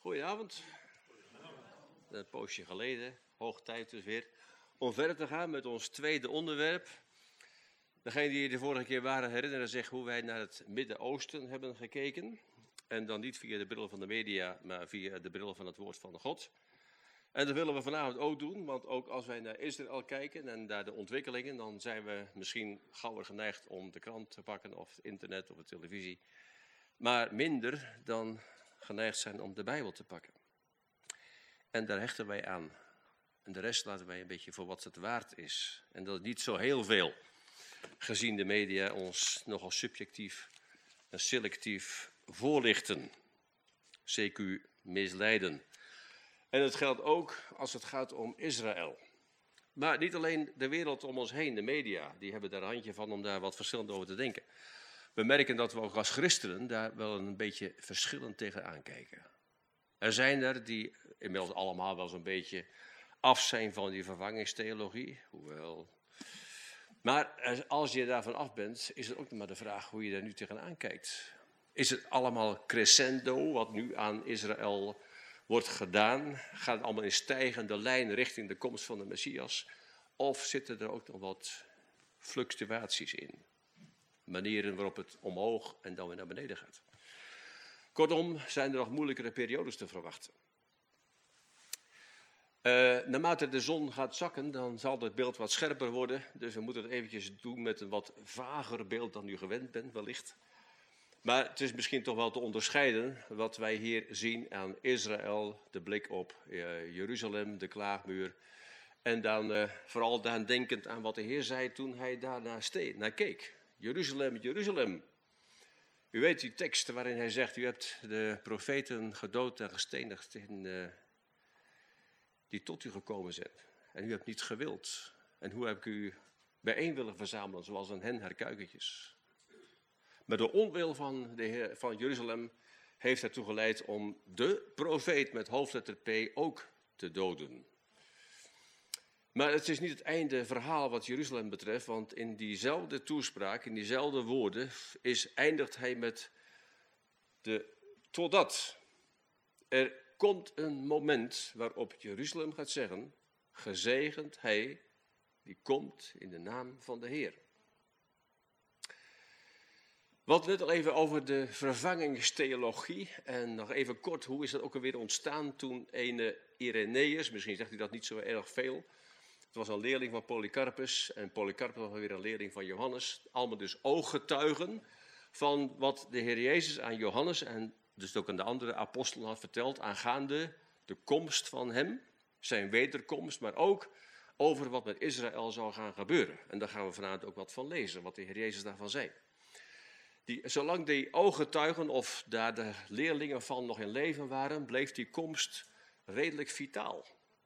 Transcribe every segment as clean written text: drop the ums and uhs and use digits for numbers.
Goedenavond. Een poosje geleden, hoog tijd dus weer, om verder te gaan met ons tweede onderwerp. Degenen die de vorige keer waren herinneren zich hoe wij naar het Midden-Oosten hebben gekeken. En dan niet via de bril van de media, maar via de bril van het woord van God. En dat willen we vanavond ook doen, want ook als wij naar Israël kijken en naar de ontwikkelingen, dan zijn we misschien gauwer geneigd om de krant te pakken of het internet of de televisie. Maar minder dan geneigd zijn om de Bijbel te pakken. En daar hechten wij aan. En de rest laten wij een beetje voor wat het waard is. En dat is niet zo heel veel, gezien de media ons nogal subjectief en selectief voorlichten. CQ misleiden. En het geldt ook als het gaat om Israël. Maar niet alleen de wereld om ons heen, de media, die hebben daar een handje van om daar wat verschillend over te denken. We merken dat we ook als christenen daar wel een beetje verschillend tegenaan kijken. Er zijn er die inmiddels allemaal wel zo'n beetje af zijn van die vervangingstheologie. Maar als je daarvan af bent, is het ook nog maar de vraag hoe je daar nu tegenaan kijkt. Is het allemaal crescendo wat nu aan Israël wordt gedaan? Gaat het allemaal in stijgende lijn richting de komst van de Messias? Of zitten er ook nog wat fluctuaties in? Manieren waarop het omhoog en dan weer naar beneden gaat. Kortom, zijn er nog moeilijkere periodes te verwachten. Naarmate de zon gaat zakken, dan zal het beeld wat scherper worden. Dus we moeten het eventjes doen met een wat vager beeld dan u gewend bent, wellicht. Maar het is misschien toch wel te onderscheiden wat wij hier zien aan Israël, de blik op Jeruzalem, de klaagmuur. En dan vooral dan denkend aan wat de Heer zei toen hij daar naar keek. Jeruzalem, Jeruzalem. U weet die tekst waarin hij zegt, u hebt de profeten gedood en gestenigd die tot u gekomen zijn. En u hebt niet gewild. En hoe heb ik u bijeen willen verzamelen, zoals een hen haar kuikentjes. Maar de onwil van Jeruzalem heeft ertoe geleid om de profeet met hoofdletter P ook te doden. Maar het is niet het einde verhaal wat Jeruzalem betreft, want in diezelfde toespraak, in diezelfde woorden, eindigt hij met totdat. Er komt een moment waarop Jeruzalem gaat zeggen, gezegend hij die komt in de naam van de Heer. We hadden net al even over de vervangingstheologie en nog even kort, hoe is dat ook alweer ontstaan toen ene Irenaeus, misschien zegt u dat niet zo erg veel. Het was een leerling van Polycarpus en Polycarpus was weer een leerling van Johannes. Allemaal dus ooggetuigen van wat de Heer Jezus aan Johannes en dus ook aan de andere apostelen had verteld aangaande de komst van hem, zijn wederkomst, maar ook over wat met Israël zou gaan gebeuren. En daar gaan we vanavond ook wat van lezen, wat de Heer Jezus daarvan zei. Zolang die ooggetuigen of daar de leerlingen van nog in leven waren, bleef die komst redelijk vitaal.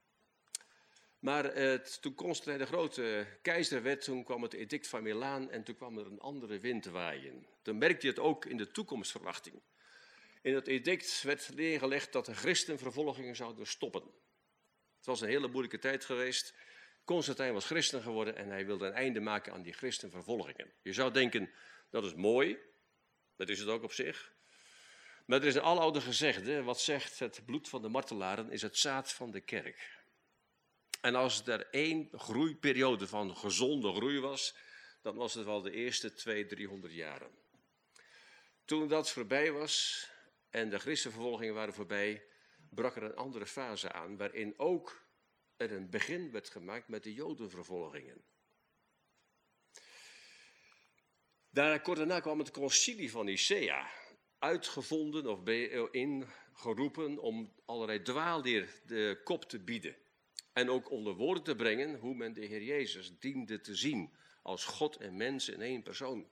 Maar toen Constantijn de Grote keizer werd, toen kwam het edict van Milaan en toen kwam er een andere wind waaien. Toen merkte je het ook in de toekomstverwachting. In het edict werd neergelegd dat de christenvervolgingen zouden stoppen. Het was een hele moeilijke tijd geweest. Constantijn was christen geworden en hij wilde een einde maken aan die christenvervolgingen. Je zou denken, dat is mooi, dat is het ook op zich. Maar er is een aloude gezegde, wat zegt het bloed van de martelaren is het zaad van de kerk. En als er één groeiperiode van gezonde groei was, dan was het wel de eerste 200-300 jaren. Toen dat voorbij was en de christenvervolgingen waren voorbij, brak er een andere fase aan, waarin ook er een begin werd gemaakt met de jodenvervolgingen. Kort daarna kwam het concilie van Nicea, uitgevonden of ingeroepen om allerlei dwaalleer de kop te bieden. En ook onder woorden te brengen hoe men de Heer Jezus diende te zien als God en mens in één persoon.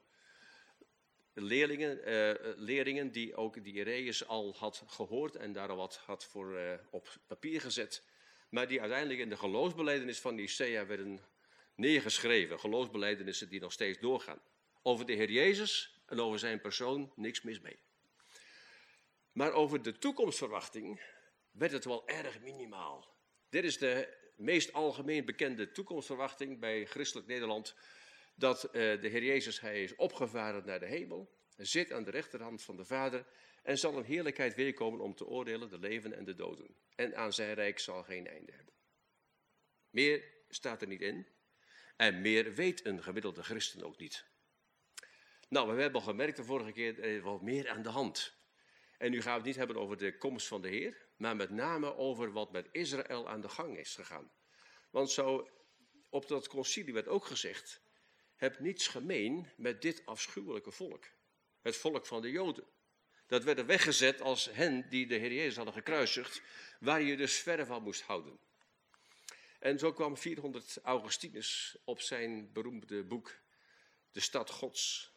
Leerlingen die ook die Irenaeus al had gehoord en daar al wat had voor op papier gezet. Maar die uiteindelijk in de geloofsbelijdenis van Nicea werden neergeschreven. Geloofsbelijdenissen die nog steeds doorgaan. Over de Heer Jezus en over zijn persoon niks mis mee. Maar over de toekomstverwachting werd het wel erg minimaal. Dit is de meest algemeen bekende toekomstverwachting bij christelijk Nederland. Dat de Heer Jezus, hij is opgevaren naar de hemel. Zit aan de rechterhand van de Vader. En zal een heerlijkheid weerkomen om te oordelen de leven en de doden. En aan zijn rijk zal geen einde hebben. Meer staat er niet in. En meer weet een gemiddelde christen ook niet. Nou, we hebben al gemerkt de vorige keer, er is wat meer aan de hand. En nu gaan we het niet hebben over de komst van de Heer, maar met name over wat met Israël aan de gang is gegaan. Want zo op dat concilie werd ook gezegd, heb niets gemeen met dit afschuwelijke volk. Het volk van de Joden. Dat werd weggezet als hen die de Heer Jezus hadden gekruisigd, waar je dus verre van moest houden. En zo kwam 400 Augustinus op zijn beroemde boek De Stad Gods.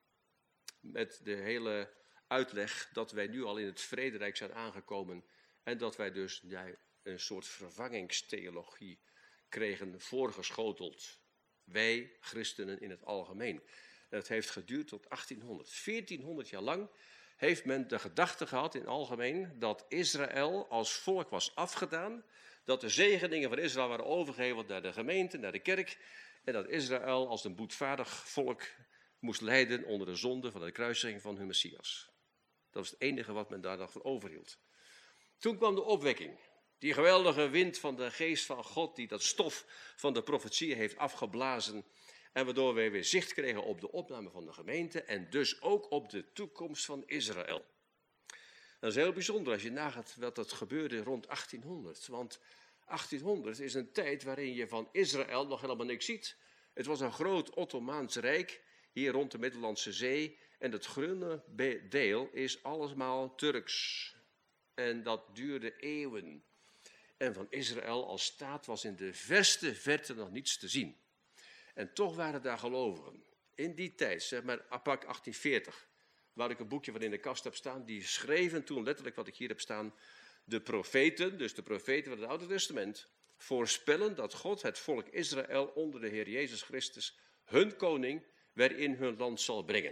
Met de hele uitleg dat wij nu al in het vrederijk zijn aangekomen. En dat wij dus een soort vervangingstheologie kregen voorgeschoteld. Wij christenen in het algemeen. En het heeft geduurd tot 1800. 1400 jaar lang heeft men de gedachte gehad in het algemeen dat Israël als volk was afgedaan. Dat de zegeningen van Israël waren overgeheveld naar de gemeente, naar de kerk. En dat Israël als een boetvaardig volk moest lijden onder de zonde van de kruisiging van hun Messias. Dat was het enige wat men daar nog van overhield. Toen kwam de opwekking. Die geweldige wind van de geest van God die dat stof van de profetieën heeft afgeblazen. En waardoor wij weer zicht kregen op de opname van de gemeente en dus ook op de toekomst van Israël. Dat is heel bijzonder als je nagaat wat dat gebeurde rond 1800. Want 1800 is een tijd waarin je van Israël nog helemaal niks ziet. Het was een groot Ottomaans rijk hier rond de Middellandse Zee. En het groene deel is allesmaal Turks. En dat duurde eeuwen. En van Israël als staat was in de verste verte nog niets te zien. En toch waren daar gelovigen. In die tijd, zeg maar pak 1840, waar ik een boekje van in de kast heb staan, die schreven toen letterlijk wat ik hier heb staan. De profeten, dus de profeten van het Oude Testament, voorspellen dat God het volk Israël onder de Heer Jezus Christus, hun koning, weer in hun land zal brengen.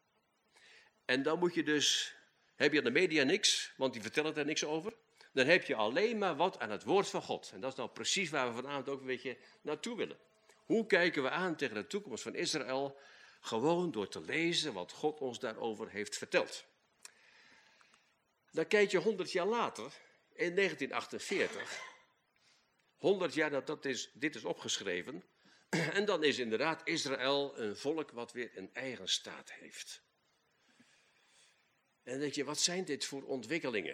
En dan moet je dus, heb je aan de media niks, want die vertellen daar niks over. Dan heb je alleen maar wat aan het woord van God. En dat is nou precies waar we vanavond ook een beetje naartoe willen. Hoe kijken we aan tegen de toekomst van Israël? Gewoon door te lezen wat God ons daarover heeft verteld. Dan kijk je 100 jaar later, in 1948, 100 jaar nadat dit is opgeschreven. En dan is inderdaad Israël een volk wat weer een eigen staat heeft. En dan denk je, wat zijn dit voor ontwikkelingen?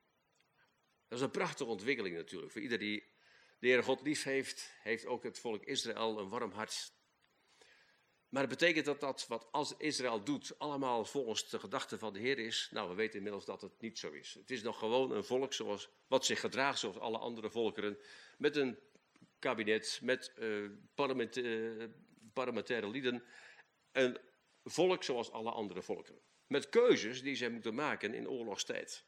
Dat is een prachtige ontwikkeling natuurlijk. Voor ieder die de Heer God lief heeft, heeft ook het volk Israël een warm hart. Maar het betekent dat wat als Israël doet, allemaal volgens de gedachten van de Heer is. Nou, we weten inmiddels dat het niet zo is. Het is nog gewoon een volk wat zich gedraagt zoals alle andere volkeren. Met een kabinet, met parlementaire lieden. Een volk zoals alle andere volkeren. Met keuzes die zij moeten maken in oorlogstijd.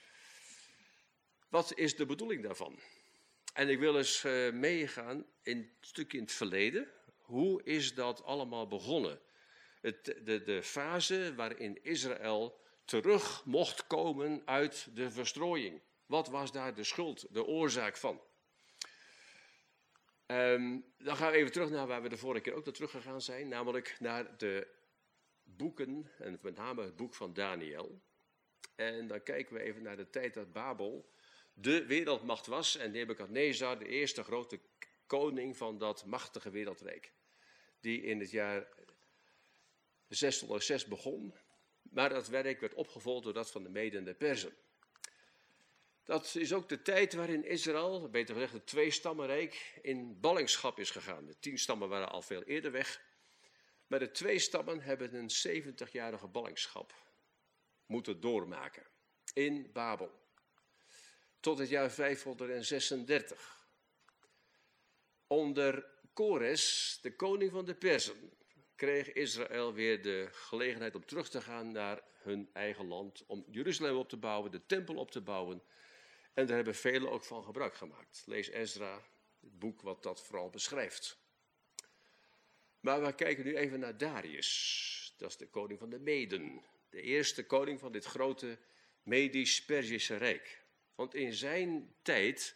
Wat is de bedoeling daarvan? En ik wil eens meegaan een stukje in het verleden. Hoe is dat allemaal begonnen? De fase waarin Israël terug mocht komen uit de verstrooiing. Wat was daar de schuld, de oorzaak van? Dan gaan we even terug naar waar we de vorige keer ook naar teruggegaan zijn. Namelijk naar de boeken, en met name het boek van Daniel. En dan kijken we even naar de tijd dat Babel de wereldmacht was. En Nebukadnezar, de eerste grote koning van dat machtige wereldrijk. Die in het jaar 606 begon. Maar dat werk werd opgevolgd door dat van de Meden en de Perzen. Dat is ook de tijd waarin Israël, beter gezegd het tweestammenrijk, in ballingschap is gegaan. De 10 stammen waren al veel eerder weg. Maar de 2 stammen hebben een 70-jarige ballingschap moeten doormaken. In Babel. Tot het jaar 536. Onder Kores, de koning van de Perzen, kreeg Israël weer de gelegenheid om terug te gaan naar hun eigen land. Om Jeruzalem op te bouwen, de tempel op te bouwen. En daar hebben velen ook van gebruik gemaakt. Lees Ezra, het boek wat dat vooral beschrijft. Maar we kijken nu even naar Darius. Dat is de koning van de Meden. De eerste koning van dit grote Medisch-Perzische Rijk. Want in zijn tijd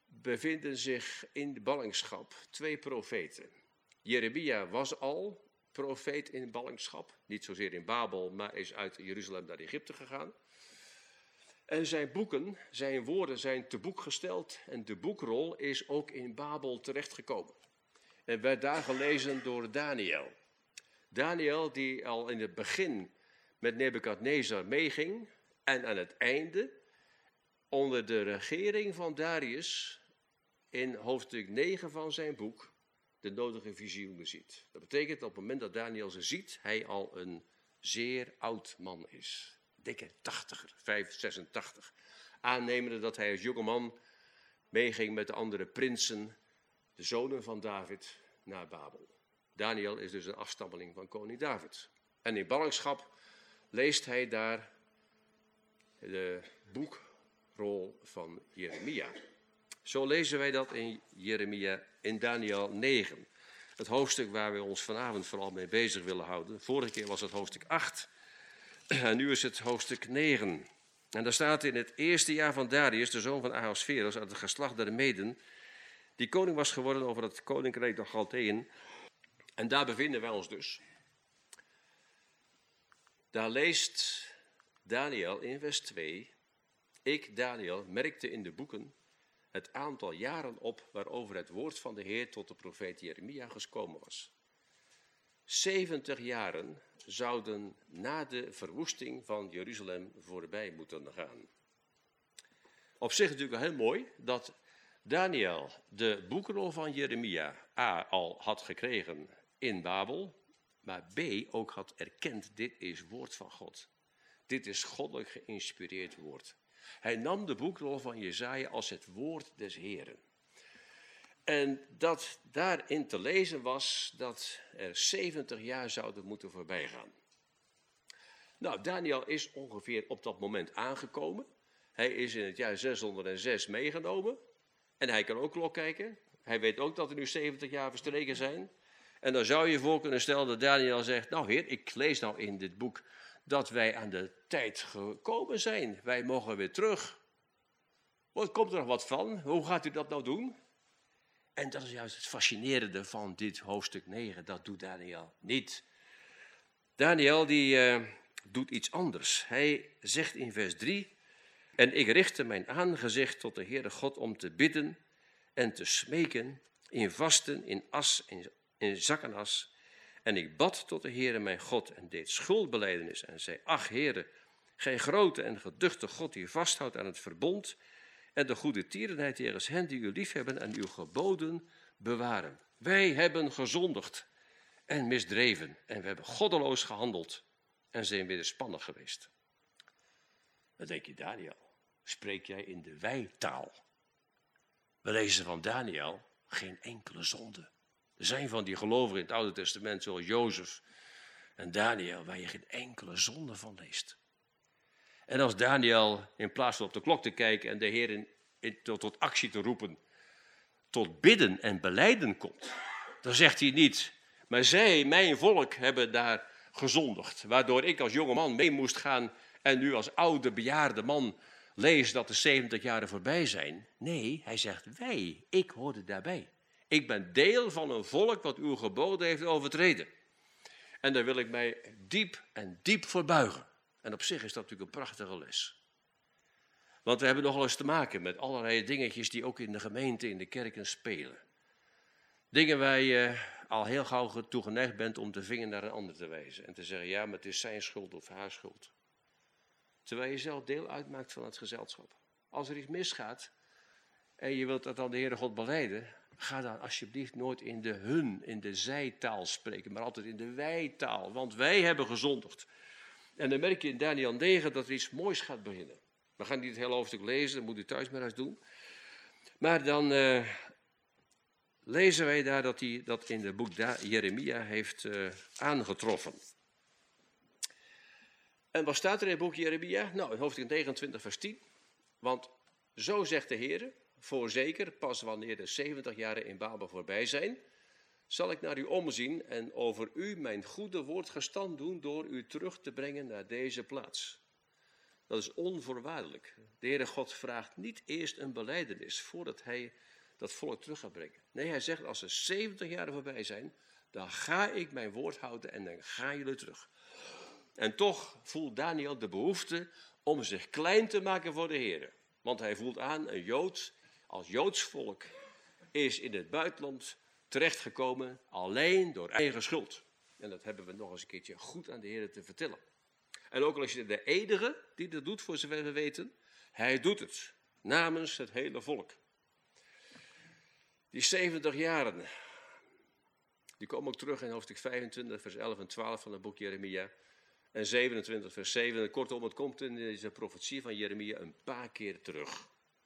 bevinden zich in de ballingschap 2 profeten. Jeremia was al profeet in ballingschap. Niet zozeer in Babel, maar is uit Jeruzalem naar Egypte gegaan. En zijn boeken, zijn woorden zijn te boek gesteld. En de boekrol is ook in Babel terechtgekomen. En werd daar gelezen door Daniel. Daniel die al in het begin met Nebukadnezar meeging. En aan het einde onder de regering van Darius in hoofdstuk 9 van zijn boek de nodige visioenen ziet. Dat betekent dat op het moment dat Daniel ze ziet, hij al een zeer oud man is. Dikke 80er, 86. Aannemende dat hij als jongeman meeging met de andere prinsen, de zonen van David, naar Babel. Daniel is dus een afstammeling van koning David. En in ballingschap leest hij daar de boekrol van Jeremia. Zo lezen wij dat in Jeremia, in Daniel 9. Het hoofdstuk waar we ons vanavond vooral mee bezig willen houden. Vorige keer was het hoofdstuk 8 en nu is het hoofdstuk 9. En daar staat in het eerste jaar van Darius, de zoon van Ahasveros, uit het geslacht der Meden, die koning was geworden over het koninkrijk der Chaldeeën. En daar bevinden wij ons dus. Daar leest Daniel in vers 2. Ik, Daniel, merkte in de boeken het aantal jaren op waarover het woord van de Heer tot de profeet Jeremia gekomen was. 70 jaren zouden na de verwoesting van Jeruzalem voorbij moeten gaan. Op zich natuurlijk wel heel mooi dat Daniel de boekrol van Jeremia al had gekregen in Babel, maar B ook had erkend, dit is woord van God. Dit is goddelijk geïnspireerd woord. Hij nam de boekrol van Jesaja als het woord des Heren. En dat daarin te lezen was dat er 70 jaar zouden moeten voorbij gaan. Nou, Daniel is ongeveer op dat moment aangekomen. Hij is in het jaar 606 meegenomen. En hij kan ook klok kijken. Hij weet ook dat er nu 70 jaar verstreken zijn. En dan zou je voor kunnen stellen dat Daniel zegt, nou heer, ik lees nou in dit boek dat wij aan de tijd gekomen zijn. Wij mogen weer terug. Wat komt er nog wat van? Hoe gaat u dat nou doen? En dat is juist het fascinerende van dit hoofdstuk 9. Dat doet Daniel niet. Daniel die doet iets anders. Hij zegt in vers 3. En ik richtte mijn aangezicht tot de Heere God om te bidden en te smeken in vasten, in as, in zak en as. En ik bad tot de Heere mijn God en deed schuldbelijdenis en zei, ach Heere, gij grote en geduchte God die vasthoudt aan het verbond en de goede tierenheid jegens hen die u liefhebben en uw geboden bewaren. Wij hebben gezondigd en misdreven en we hebben goddeloos gehandeld en zijn wederspannig geweest. Dan denk je, Daniel, spreek jij in de wij-taal? We lezen van Daniel geen enkele zonde. Er zijn van die gelovigen in het Oude Testament, zoals Jozef en Daniel, waar je geen enkele zonde van leest. En als Daniel, in plaats van op de klok te kijken en de Heer tot actie te roepen, tot bidden en belijden komt, dan zegt hij niet, maar zij, mijn volk, hebben daar gezondigd, waardoor ik als jonge man mee moest gaan en nu als oude bejaarde man lees dat de 70 jaren voorbij zijn. Nee, hij zegt wij, ik hoorde daarbij. Ik ben deel van een volk wat uw geboden heeft overtreden. En daar wil ik mij diep en diep voor buigen. En op zich is dat natuurlijk een prachtige les. Want we hebben nogal eens te maken met allerlei dingetjes die ook in de gemeente, in de kerken spelen. Dingen waar je al heel gauw toe geneigd bent om de vinger naar een ander te wijzen. En te zeggen, ja, maar het is zijn schuld of haar schuld. Terwijl je zelf deel uitmaakt van het gezelschap. Als er iets misgaat en je wilt dat aan de Heere God belijden, ga dan alsjeblieft nooit in de hun, in de zijtaal spreken, maar altijd in de wij-taal. Want wij hebben gezondigd. En dan merk je in Daniel 9 dat er iets moois gaat beginnen. We gaan niet het hele hoofdstuk lezen, dat moet u thuis maar eens doen. Maar dan lezen wij daar dat hij dat in het boek Jeremia heeft aangetroffen. En wat staat er in het boek Jeremia? Nou, in hoofdstuk 29 vers 10. Want zo zegt de Heer, voorzeker, pas wanneer de 70 jaren in Babel voorbij zijn, zal ik naar u omzien en over u mijn goede woord gestand doen door u terug te brengen naar deze plaats. Dat is onvoorwaardelijk. De Heere God vraagt niet eerst een belijdenis voordat hij dat volk terug gaat brengen. Nee, hij zegt als er 70 jaren voorbij zijn, dan ga ik mijn woord houden en dan gaan jullie terug. En toch voelt Daniel de behoefte om zich klein te maken voor de Heer. Want hij voelt aan, een Jood als Joods volk is in het buitenland terechtgekomen alleen door eigen schuld. En dat hebben we nog eens een keertje goed aan de Heer te vertellen. En ook als je de enige die dat doet, voor zover we weten, hij doet het namens het hele volk. Die 70 jaren, die komen ook terug in hoofdstuk 25, vers 11 en 12 van het boek Jeremia. En 27, vers 7. Kortom, het komt in deze profetie van Jeremia een paar keer terug.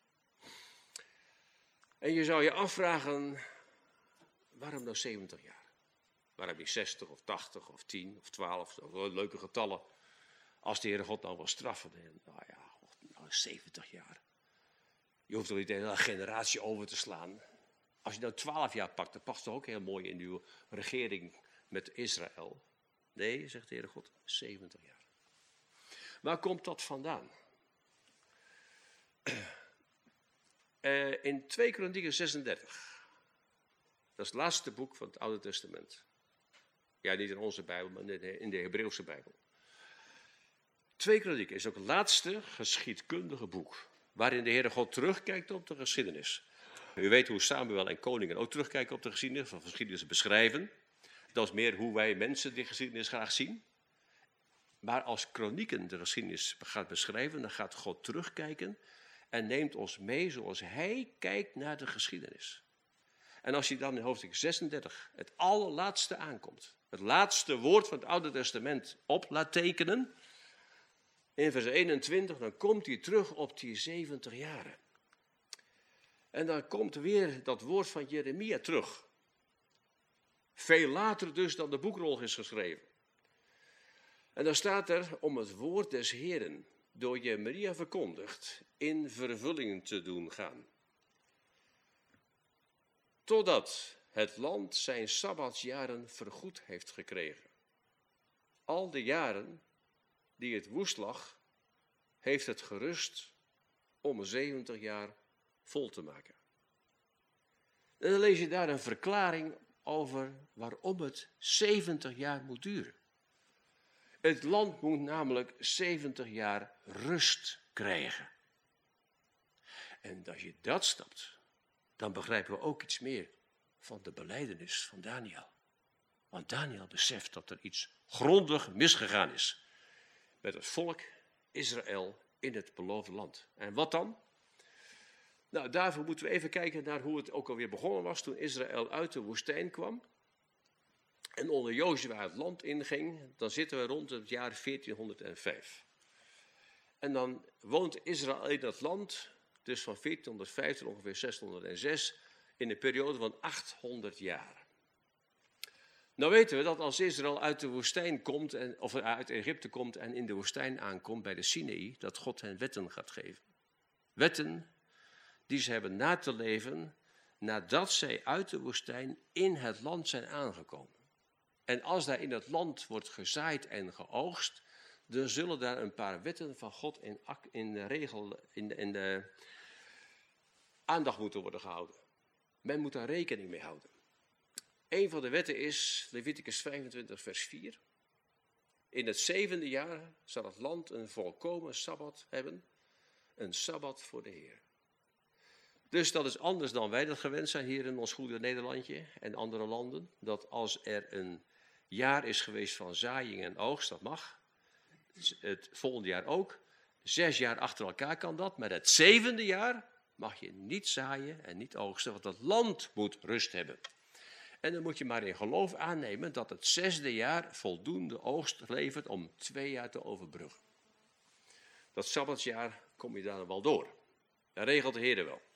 En je zou je afvragen, waarom nou 70 jaar? Waarom niet 60 of 80 of 10 of 12, leuke getallen. Als de Heere God nou wil straffen, nou ja, nou 70 jaar. Je hoeft toch niet de hele generatie over te slaan. Als je nou 12 jaar pakt, dat past toch ook heel mooi in uw regering met Israël. Nee, zegt de Heere God, 70 jaar. Waar komt dat vandaan? In 2 Kronieken 36. Dat is het laatste boek van het Oude Testament. Ja, niet in onze Bijbel, maar in de Hebreeuwse Bijbel. 2 Kronieken is ook het laatste geschiedkundige boek. Waarin de Heere God terugkijkt op de geschiedenis. U weet hoe Samuel en koningen ook terugkijken op de geschiedenis, van geschiedenis beschrijven. Dat is meer hoe wij mensen die geschiedenis graag zien. Maar als Kronieken de geschiedenis gaat beschrijven, dan gaat God terugkijken en neemt ons mee zoals hij kijkt naar de geschiedenis. En als je dan in hoofdstuk 36 het allerlaatste aankomt, het laatste woord van het Oude Testament op laat tekenen, in vers 21, dan komt hij terug op die 70 jaren. En dan komt weer dat woord van Jeremia terug. Veel later dus dan de boekrol is geschreven. En dan staat er om het woord des Heeren door Jeremia verkondigd in vervulling te doen gaan. Totdat het land zijn sabbatsjaren vergoed heeft gekregen. Al de jaren die het woest lag, heeft het gerust om 70 jaar vol te maken. En dan lees je daar een verklaring over waarom het 70 jaar moet duren. Het land moet namelijk 70 jaar rust krijgen. En als je dat snapt, dan begrijpen we ook iets meer van de belijdenis van Daniel. Want Daniel beseft dat er iets grondig misgegaan is met het volk Israël in het beloofde land. En wat dan? Nou, daarvoor moeten we even kijken naar hoe het ook alweer begonnen was toen Israël uit de woestijn kwam. En onder Jozua het land inging, dan zitten we rond het jaar 1405. En dan woont Israël in dat land, dus van 1405 tot ongeveer 606, in een periode van 800 jaar. Nou weten we dat als Israël uit de woestijn komt, of uit Egypte komt en in de woestijn aankomt bij de Sinaï, dat God hen wetten gaat geven. Wetten die ze hebben na te leven nadat zij uit de woestijn in het land zijn aangekomen. En als daar in dat land wordt gezaaid en geoogst, dan zullen daar een paar wetten van God in de aandacht moeten worden gehouden. Men moet daar rekening mee houden. Een van de wetten is Leviticus 25 vers 4. In het 7e jaar zal het land een volkomen sabbat hebben, een sabbat voor de Heer. Dus dat is anders dan wij dat gewend zijn hier in ons goede Nederlandje en andere landen. Dat als er een jaar is geweest van zaaiing en oogst, dat mag. Het volgende jaar ook. 6 jaar achter elkaar kan dat. Maar het 7e jaar mag je niet zaaien en niet oogsten, want het land moet rust hebben. En dan moet je maar in geloof aannemen dat het 6e jaar voldoende oogst levert om 2 jaar te overbruggen. Dat sabbatsjaar kom je daar wel door. Dat regelt de Heer wel.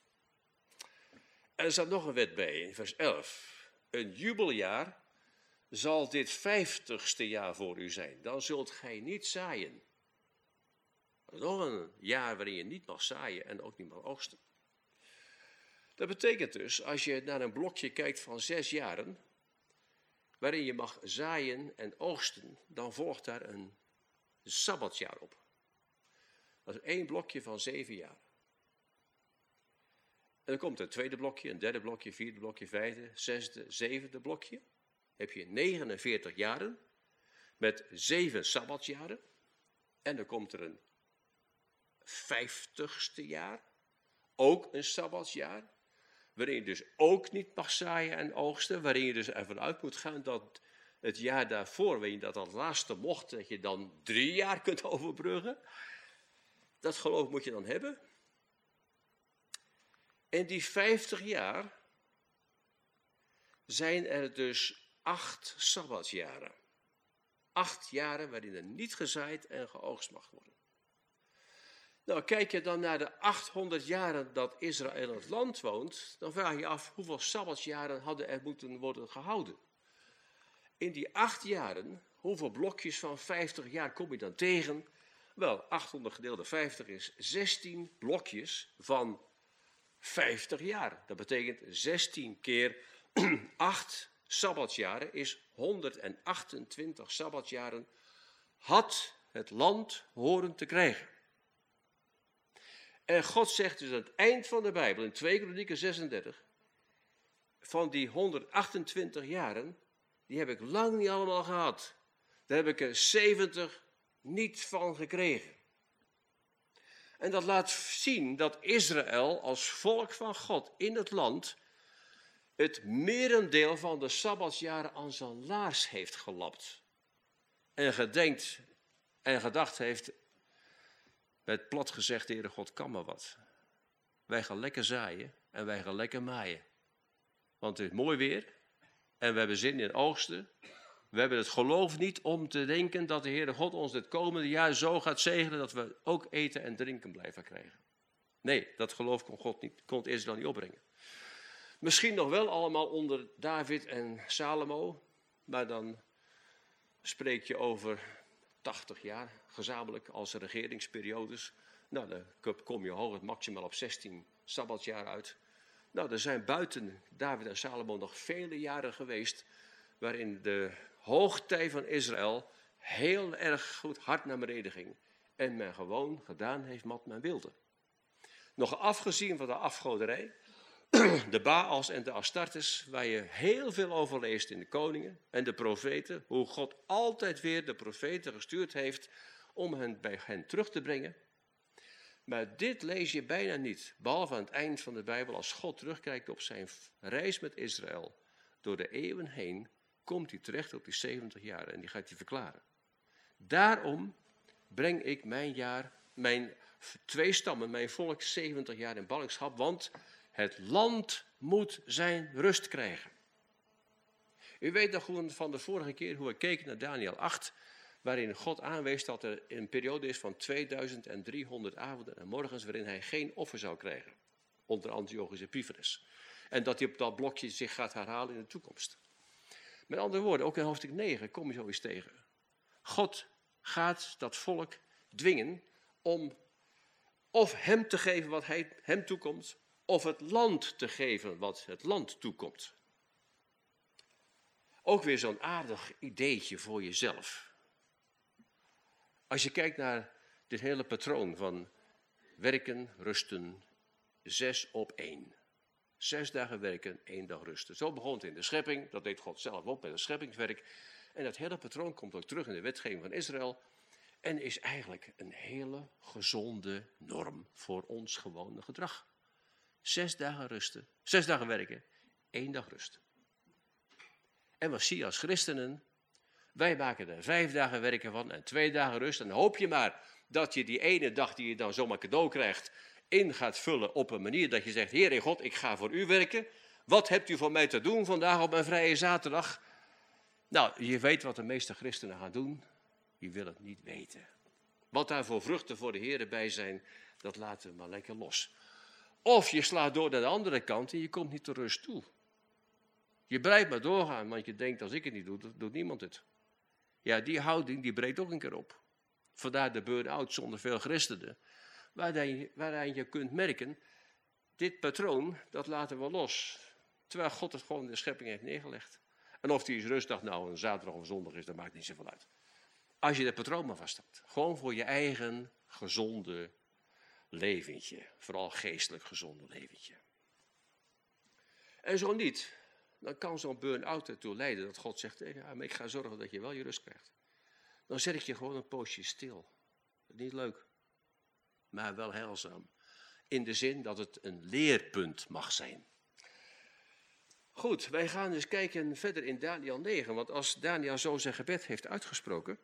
En er staat nog een wet bij, in vers 11. Een jubeljaar zal dit 50ste jaar voor u zijn. Dan zult gij niet zaaien. Nog een jaar waarin je niet mag zaaien en ook niet mag oogsten. Dat betekent dus, als je naar een blokje kijkt van 6 jaren, waarin je mag zaaien en oogsten, dan volgt daar een sabbatsjaar op. Dat is 1 blokje van 7 jaar. En dan komt een tweede blokje, een derde blokje, vierde blokje, vijfde, zesde, zevende blokje. heb je 49 jaren met 7 sabbatsjaren. En dan komt er een 50ste jaar, ook een sabbatsjaar, waarin je dus ook niet mag zaaien en oogsten, waarin je dus ervan uit moet gaan dat het jaar daarvoor, waarin je dat als laatste mocht, dat je dan 3 jaar kunt overbruggen. Dat geloof moet je dan hebben. En die 50 jaar zijn er dus 8 sabbatsjaren. 8 jaren waarin er niet gezaaid en geoogst mag worden. Nou, kijk je dan naar de 800 jaren dat Israël in het land woont, dan vraag je af hoeveel sabbatsjaren hadden er moeten worden gehouden. In die 8 jaren, hoeveel blokjes van 50 jaar kom je dan tegen? Wel, 800 gedeeld door 50 is 16 blokjes van 50 jaar. Dat betekent 16 keer 8 sabbatsjaren is 128 sabbatsjaren had het land horen te krijgen. En God zegt dus aan het eind van de Bijbel, in 2 Kronieken 36, van die 128 jaren, die heb ik lang niet allemaal gehad. Daar heb ik er 70 niet van gekregen. En dat laat zien dat Israël als volk van God in het land het merendeel van de sabbatsjaren aan zijn laars heeft gelapt. En gedenkt en gedacht heeft, met plat gezegd, de Heere God, kan maar wat. Wij gaan lekker zaaien en wij gaan lekker maaien. Want het is mooi weer en we hebben zin in oogsten. We hebben het geloof niet om te denken dat de Heere God ons het komende jaar zo gaat zegenen dat we ook eten en drinken blijven krijgen. Nee, dat geloof kon Israël niet opbrengen. Misschien nog wel allemaal onder David en Salomo, maar dan spreek je over 80 jaar gezamenlijk als regeringsperiodes. Nou, dan kom je hooguit maximaal op 16 sabbatsjaar uit. Nou, er zijn buiten David en Salomo nog vele jaren geweest waarin de hoogtij van Israël heel erg goed hard naar beneden ging. En men gewoon gedaan heeft wat men wilde. Nog afgezien van de afgoderij, de Baals en de Astartes, waar je heel veel over leest in de koningen en de profeten, hoe God altijd weer de profeten gestuurd heeft om hen bij hen terug te brengen. Maar dit lees je bijna niet, behalve aan het eind van de Bijbel, als God terugkijkt op zijn reis met Israël door de eeuwen heen, komt hij terecht op die 70 jaar en die gaat hij verklaren. Daarom breng ik mijn 2 stammen, mijn volk 70 jaar in ballingschap, want het land moet zijn rust krijgen. U weet nog van de vorige keer hoe we keken naar Daniel 8, waarin God aanwees dat er een periode is van 2300 avonden en morgens waarin hij geen offer zou krijgen, onder Antiochus Epiphanes. En dat hij op dat blokje zich gaat herhalen in de toekomst. Met andere woorden, ook in hoofdstuk 9 kom je zo eens tegen. God gaat dat volk dwingen om of hem te geven wat hem toekomt, of het land te geven wat het land toekomt. Ook weer zo'n aardig ideetje voor jezelf. Als je kijkt naar dit hele patroon van werken, rusten, 6 op 1. 6 dagen werken, 1 dag rusten. Zo begon het in de schepping, dat deed God zelf ook met het scheppingswerk. En dat hele patroon komt ook terug in de wetgeving van Israël. En is eigenlijk een hele gezonde norm voor ons gewone gedrag. 6 dagen rusten, 6 dagen werken, 1 dag rusten. En wat zie je als christenen? Wij maken er 5 dagen werken van en 2 dagen rust. En dan hoop je maar dat je die ene dag die je dan zomaar cadeau krijgt, in gaat vullen op een manier dat je zegt, Heer God, ik ga voor u werken. Wat hebt u voor mij te doen vandaag op mijn vrije zaterdag? Nou, je weet wat de meeste christenen gaan doen. Die willen het niet weten. Wat daar voor vruchten voor de Heer bij zijn, dat laten we maar lekker los. Of je slaat door naar de andere kant en je komt niet tot rust toe. Je blijft maar doorgaan, want je denkt, als ik het niet doe, doet niemand het. Ja, die houding, die breekt ook een keer op. Vandaar de burn-out zonder veel christenen. Waarin je kunt merken, dit patroon, dat laten we los. Terwijl God het gewoon in de schepping heeft neergelegd. En of die is rustdag nou een zaterdag of een zondag is, dat maakt niet zoveel uit. Als je dat patroon maar vasthoudt. Gewoon voor je eigen gezonde leventje. Vooral geestelijk gezonde leventje. En zo niet, dan kan zo'n burn-out ertoe leiden dat God zegt tegen hem, ik ga zorgen dat je wel je rust krijgt. Dan zet ik je gewoon een poosje stil. Niet leuk, maar wel heilzaam. In de zin dat het een leerpunt mag zijn. Goed, wij gaan dus kijken verder in Daniël 9. Want als Daniël zo zijn gebed heeft uitgesproken.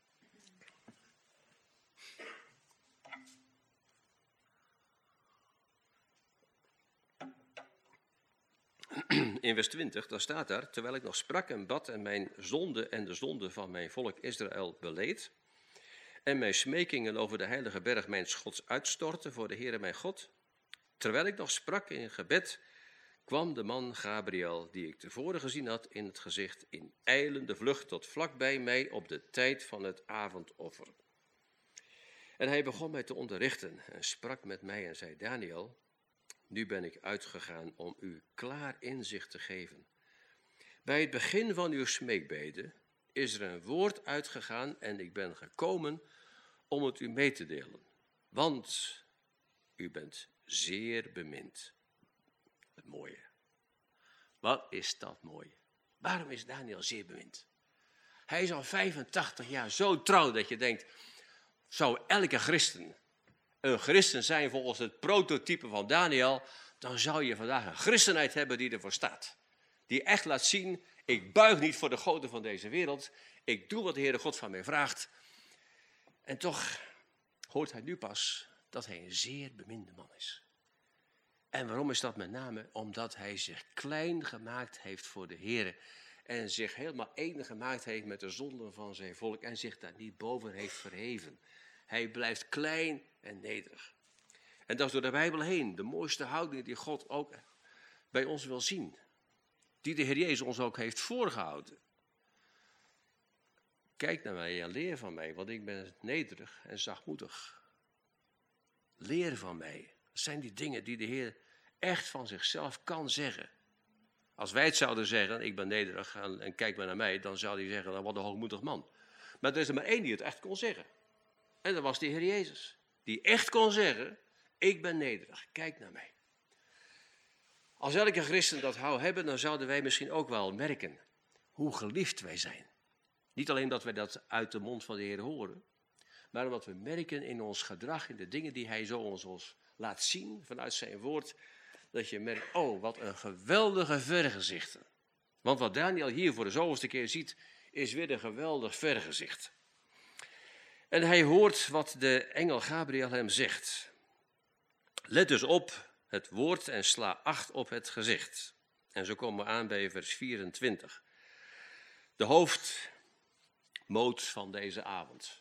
In vers 20, dan staat daar, terwijl ik nog sprak en bad en mijn zonde en de zonde van mijn volk Israël beleed. En mijn smekingen over de heilige berg mijn Gods uitstortte voor de Heere mijn God. Terwijl ik nog sprak in gebed, kwam de man Gabriel, die ik tevoren gezien had in het gezicht, in ijlende vlucht tot vlakbij mij op de tijd van het avondoffer. En hij begon mij te onderrichten en sprak met mij en zei, Daniël, nu ben ik uitgegaan om u klaar inzicht te geven. Bij het begin van uw smeekbede is er een woord uitgegaan en ik ben gekomen om het u mee te delen. Want u bent zeer bemind. Het mooie. Wat is dat mooie? Waarom is Daniël zeer bemind? Hij is al 85 jaar zo trouw dat je denkt, zou elke christen een christen zijn volgens het prototype van Daniël, dan zou je vandaag een christenheid hebben die ervoor staat. Die echt laat zien, ik buig niet voor de goden van deze wereld. Ik doe wat de Heere God van mij vraagt. En toch hoort hij nu pas dat hij een zeer beminde man is. En waarom is dat met name? Omdat hij zich klein gemaakt heeft voor de Heere. En zich helemaal één gemaakt heeft met de zonden van zijn volk. En zich daar niet boven heeft verheven. Hij blijft klein en nederig. En dat is door de Bijbel heen de mooiste houding die God ook bij ons wil zien. Die de Heer Jezus ons ook heeft voorgehouden. Kijk naar mij en leer van mij, want ik ben nederig en zachtmoedig. Leer van mij. Dat zijn die dingen die de Heer echt van zichzelf kan zeggen. Als wij het zouden zeggen, ik ben nederig en kijk maar naar mij, dan zou hij zeggen, nou, wat een hoogmoedig man. Maar er is er maar één die het echt kon zeggen. En dat was de Heer Jezus. Die echt kon zeggen, ik ben nederig, kijk naar mij. Als elke christen dat zou hebben, dan zouden wij misschien ook wel merken hoe geliefd wij zijn. Niet alleen dat wij dat uit de mond van de Heer horen, maar omdat we merken in ons gedrag, in de dingen die hij zo ons laat zien vanuit zijn woord, dat je merkt, oh, wat een geweldige vergezichten. Want wat Daniël hier voor de zoveelste keer ziet, is weer een geweldig vergezicht. En hij hoort wat de engel Gabriel hem zegt. Let dus op het woord en sla acht op het gezicht. En zo komen we aan bij vers 24. De hoofdmoot van deze avond.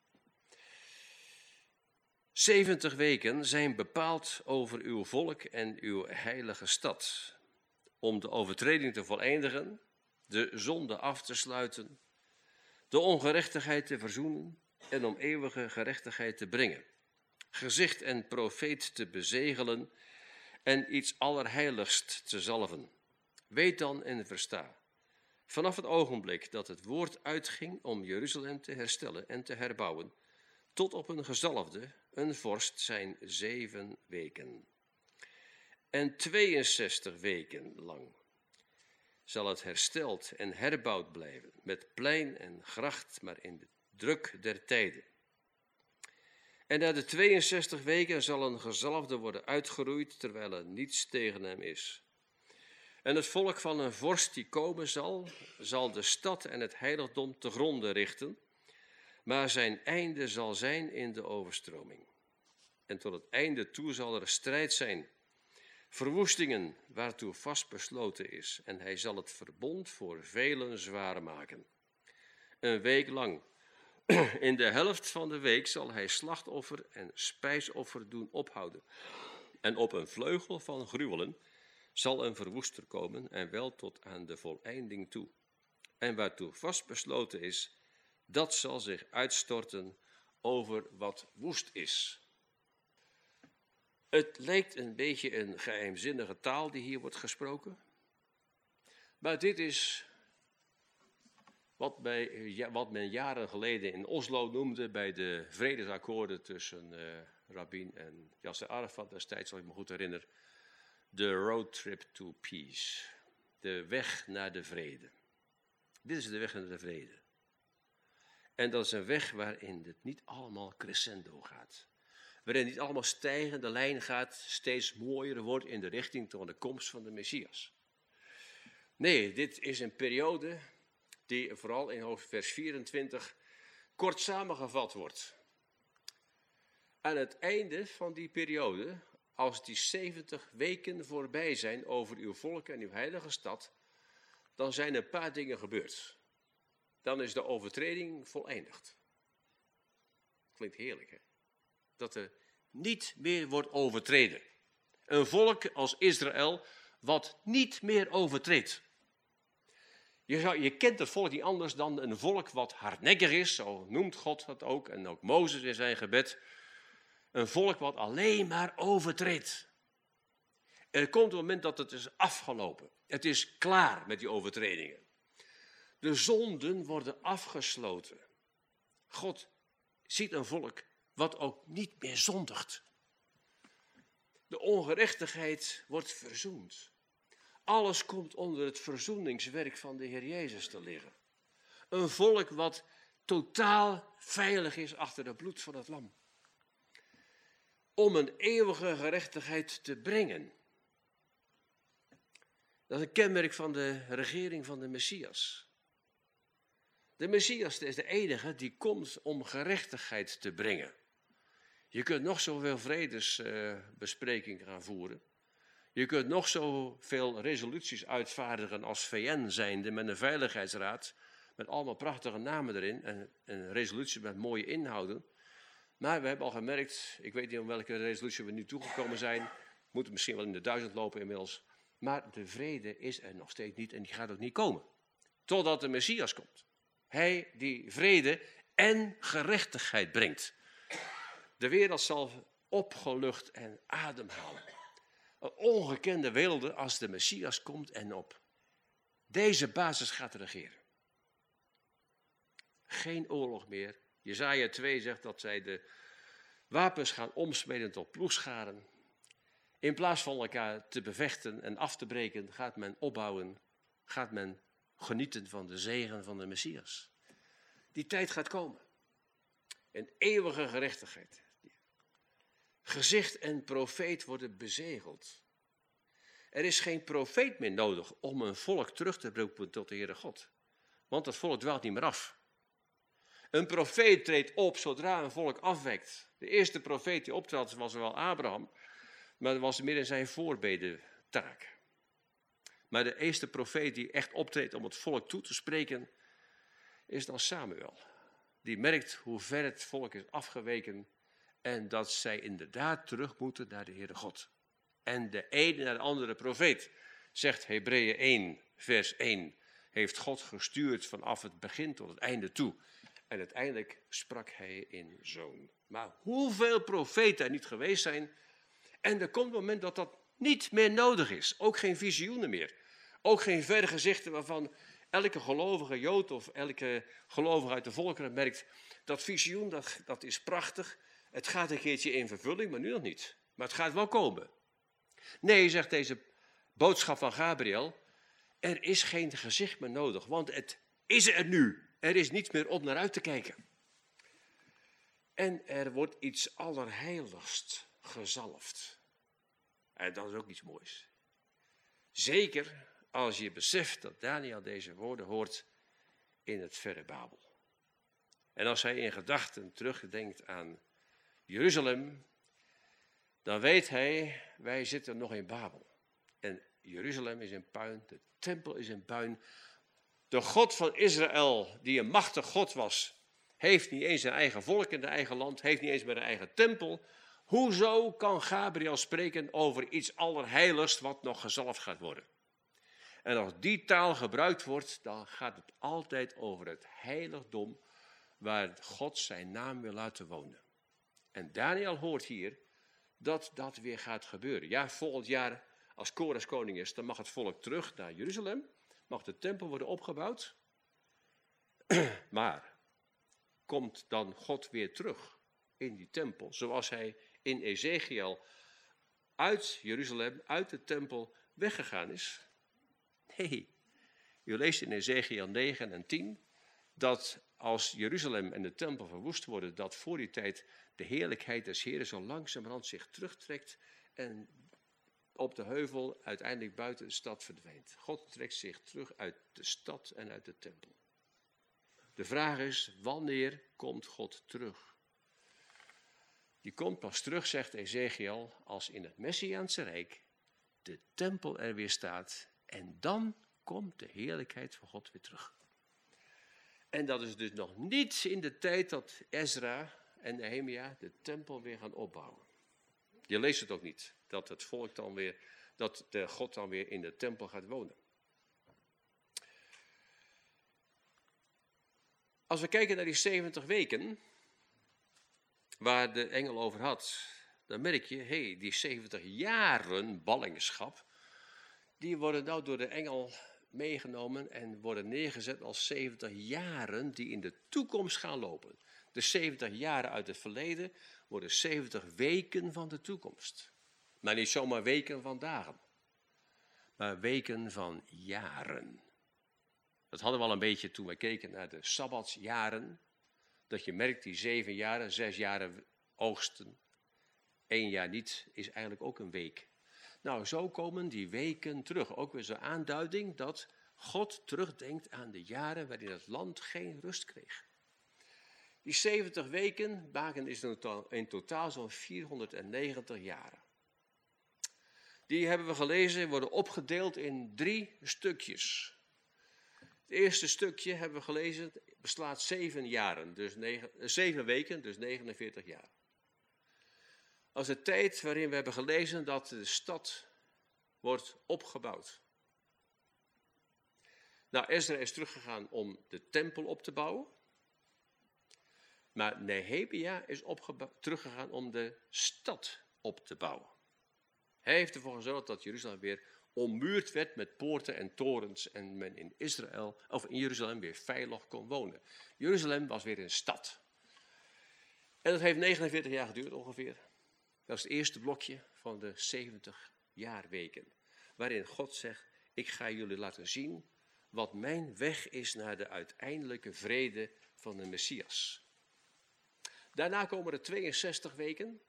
70 weken zijn bepaald over uw volk en uw heilige stad, om de overtreding te voleindigen, de zonde af te sluiten, de ongerechtigheid te verzoenen en om eeuwige gerechtigheid te brengen, gezicht en profeet te bezegelen en iets allerheiligst te zalven. Weet dan en versta, vanaf het ogenblik dat het woord uitging om Jeruzalem te herstellen en te herbouwen, tot op een gezalfde, een vorst, zijn 7 weken. En 62 weken lang zal het hersteld en herbouwd blijven, met plein en gracht, maar in de druk der tijden. En na de 62 weken zal een gezalfde worden uitgeroeid, terwijl er niets tegen hem is. En het volk van een vorst die komen zal de stad en het heiligdom te gronde richten, maar zijn einde zal zijn in de overstroming. En tot het einde toe zal er strijd zijn, verwoestingen waartoe vastbesloten is, en hij zal het verbond voor velen zwaar maken. Een week lang. In de helft van de week zal hij slachtoffer en spijsoffer doen ophouden. En op een vleugel van gruwelen zal een verwoester komen, en wel tot aan de voleinding toe. En waartoe vastbesloten is, dat zal zich uitstorten over wat woest is. Het lijkt een beetje een geheimzinnige taal die hier wordt gesproken. Maar dit is wat men jaren geleden in Oslo noemde bij de vredesakkoorden tussen Rabin en Yasser Arafat destijds, als ik me goed herinner, de road trip to peace. de weg naar de vrede. Dit is de weg naar de vrede. En dat is een weg waarin het niet allemaal crescendo gaat. Waarin het niet allemaal stijgende lijn gaat, steeds mooier wordt in de richting van de komst van de Messias. Nee, dit is een periode die vooral in hoofdstuk vers 24 kort samengevat wordt. Aan het einde van die periode, als die 70 weken voorbij zijn over uw volk en uw heilige stad, dan zijn er een paar dingen gebeurd. Dan is de overtreding voleindigd. Klinkt heerlijk, hè? Dat er niet meer wordt overtreden. Een volk als Israël wat niet meer overtreedt. Je kent het volk niet anders dan een volk wat hardnekkig is, zo noemt God dat ook, en ook Mozes in zijn gebed. Een volk wat alleen maar overtreedt. Er komt een moment dat het is afgelopen. Het is klaar met die overtredingen. De zonden worden afgesloten. God ziet een volk wat ook niet meer zondigt. De ongerechtigheid wordt verzoend. Alles komt onder het verzoeningswerk van de Heer Jezus te liggen. Een volk wat totaal veilig is achter het bloed van het lam. Om een eeuwige gerechtigheid te brengen. Dat is een kenmerk van de regering van de Messias. De Messias is de enige die komt om gerechtigheid te brengen. Je kunt nog zoveel vredesbesprekingen gaan voeren. Je kunt nog zoveel resoluties uitvaardigen als VN zijnde met een veiligheidsraad. Met allemaal prachtige namen erin en een resolutie met mooie inhouden. Maar we hebben al gemerkt, ik weet niet om welke resolutie we nu toegekomen zijn. Moeten misschien wel in de 1000 lopen inmiddels. Maar de vrede is er nog steeds niet en die gaat ook niet komen. Totdat de Messias komt. Hij die vrede en gerechtigheid brengt. De wereld zal opgelucht en ademhalen. Een ongekende wereld als de Messias komt en op deze basis gaat regeren. Geen oorlog meer. Jesaja 2 zegt dat zij de wapens gaan omsmeden tot ploegscharen. In plaats van elkaar te bevechten en af te breken, gaat men opbouwen, gaat men genieten van de zegen van de Messias. Die tijd gaat komen. Een eeuwige gerechtigheid. Gezicht en profeet worden bezegeld. Er is geen profeet meer nodig om een volk terug te roepen tot de Heere God. Want dat volk dwaalt niet meer af. Een profeet treedt op zodra een volk afwekt. De eerste profeet die optrad was wel Abraham, maar dat was meer in zijn voorbedentaak. Maar de eerste profeet die echt optreedt om het volk toe te spreken, is dan Samuel. Die merkt hoe ver het volk is afgeweken en dat zij inderdaad terug moeten naar de Heere God. En de ene naar de andere profeet, zegt Hebreeën 1, vers 1, heeft God gestuurd vanaf het begin tot het einde toe. En uiteindelijk sprak hij in zoon. Maar hoeveel profeten er niet geweest zijn. En er komt een moment dat dat niet meer nodig is. Ook geen visioenen meer. Ook geen vergezichten waarvan elke gelovige Jood of elke gelovige uit de volkeren merkt. Dat visioen, dat is prachtig. Het gaat een keertje in vervulling, maar nu nog niet. Maar het gaat wel komen. Nee, zegt deze boodschap van Gabriel. Er is geen gezicht meer nodig, want het is er nu. Er is niets meer om naar uit te kijken. En er wordt iets allerheiligst gezalfd. En dat is ook iets moois. Zeker als je beseft dat Daniel deze woorden hoort in het verre Babel. En als hij in gedachten terugdenkt aan Jeruzalem, dan weet hij, wij zitten nog in Babel. En Jeruzalem is in puin, de tempel is in puin. De God van Israël, die een machtig God was, heeft niet eens een eigen volk in zijn eigen land, heeft niet eens meer een eigen tempel. Hoezo kan Gabriel spreken over iets allerheiligst wat nog gezalfd gaat worden? En als die taal gebruikt wordt, dan gaat het altijd over het heiligdom waar God zijn naam wil laten wonen. En Daniel hoort hier dat dat weer gaat gebeuren. Ja, volgend jaar als Kores koning is, dan mag het volk terug naar Jeruzalem. Mag de tempel worden opgebouwd. Maar komt dan God weer terug in die tempel, zoals hij in Ezekiel uit Jeruzalem, uit de tempel weggegaan is? U leest in Ezechiel 9 en 10 dat als Jeruzalem en de tempel verwoest worden, dat voor die tijd de heerlijkheid des Heren zo langzamerhand zich terugtrekt en op de heuvel uiteindelijk buiten de stad verdwijnt. God trekt zich terug uit de stad en uit de tempel. De vraag is, wanneer komt God terug? Die komt pas terug, zegt Ezechiel, als in het Messiaanse Rijk de tempel er weer staat en dan komt de heerlijkheid van God weer terug. En dat is dus nog niet in de tijd dat Ezra en Nehemia de tempel weer gaan opbouwen. Je leest het ook niet, dat het volk dan weer, dat de God dan weer in de tempel gaat wonen. Als we kijken naar die 70 weken, waar de engel over had, dan merk je, die 70 jaren ballingschap, die worden nou door de engel meegenomen en worden neergezet als 70 jaren die in de toekomst gaan lopen. De 70 jaren uit het verleden worden 70 weken van de toekomst. Maar niet zomaar weken van dagen, maar weken van jaren. Dat hadden we al een beetje toen we keken naar de sabbatsjaren. Dat je merkt, die 7 jaren, 6 jaren oogsten, 1 jaar niet, is eigenlijk ook een week. Nou, zo komen die weken terug. Ook weer zo'n aanduiding dat God terugdenkt aan de jaren waarin het land geen rust kreeg. Die 70 weken maken is in totaal zo'n 490 jaren. Die hebben we gelezen, worden opgedeeld in 3 stukjes. Het eerste stukje hebben we gelezen, beslaat 7 jaren, dus 7 weken, dus 49 jaar. Als de tijd waarin we hebben gelezen dat de stad wordt opgebouwd. Nou, Ezra is teruggegaan om de tempel op te bouwen. Maar Nehemia is teruggegaan om de stad op te bouwen. Hij heeft ervoor gezorgd dat Jeruzalem weer ommuurd werd met poorten en torens en men in Jeruzalem weer veilig kon wonen. Jeruzalem was weer een stad. En dat heeft 49 jaar geduurd ongeveer. Dat is het eerste blokje van de 70 jaarweken. Waarin God zegt, ik ga jullie laten zien wat mijn weg is naar de uiteindelijke vrede van de Messias. Daarna komen er 62 weken.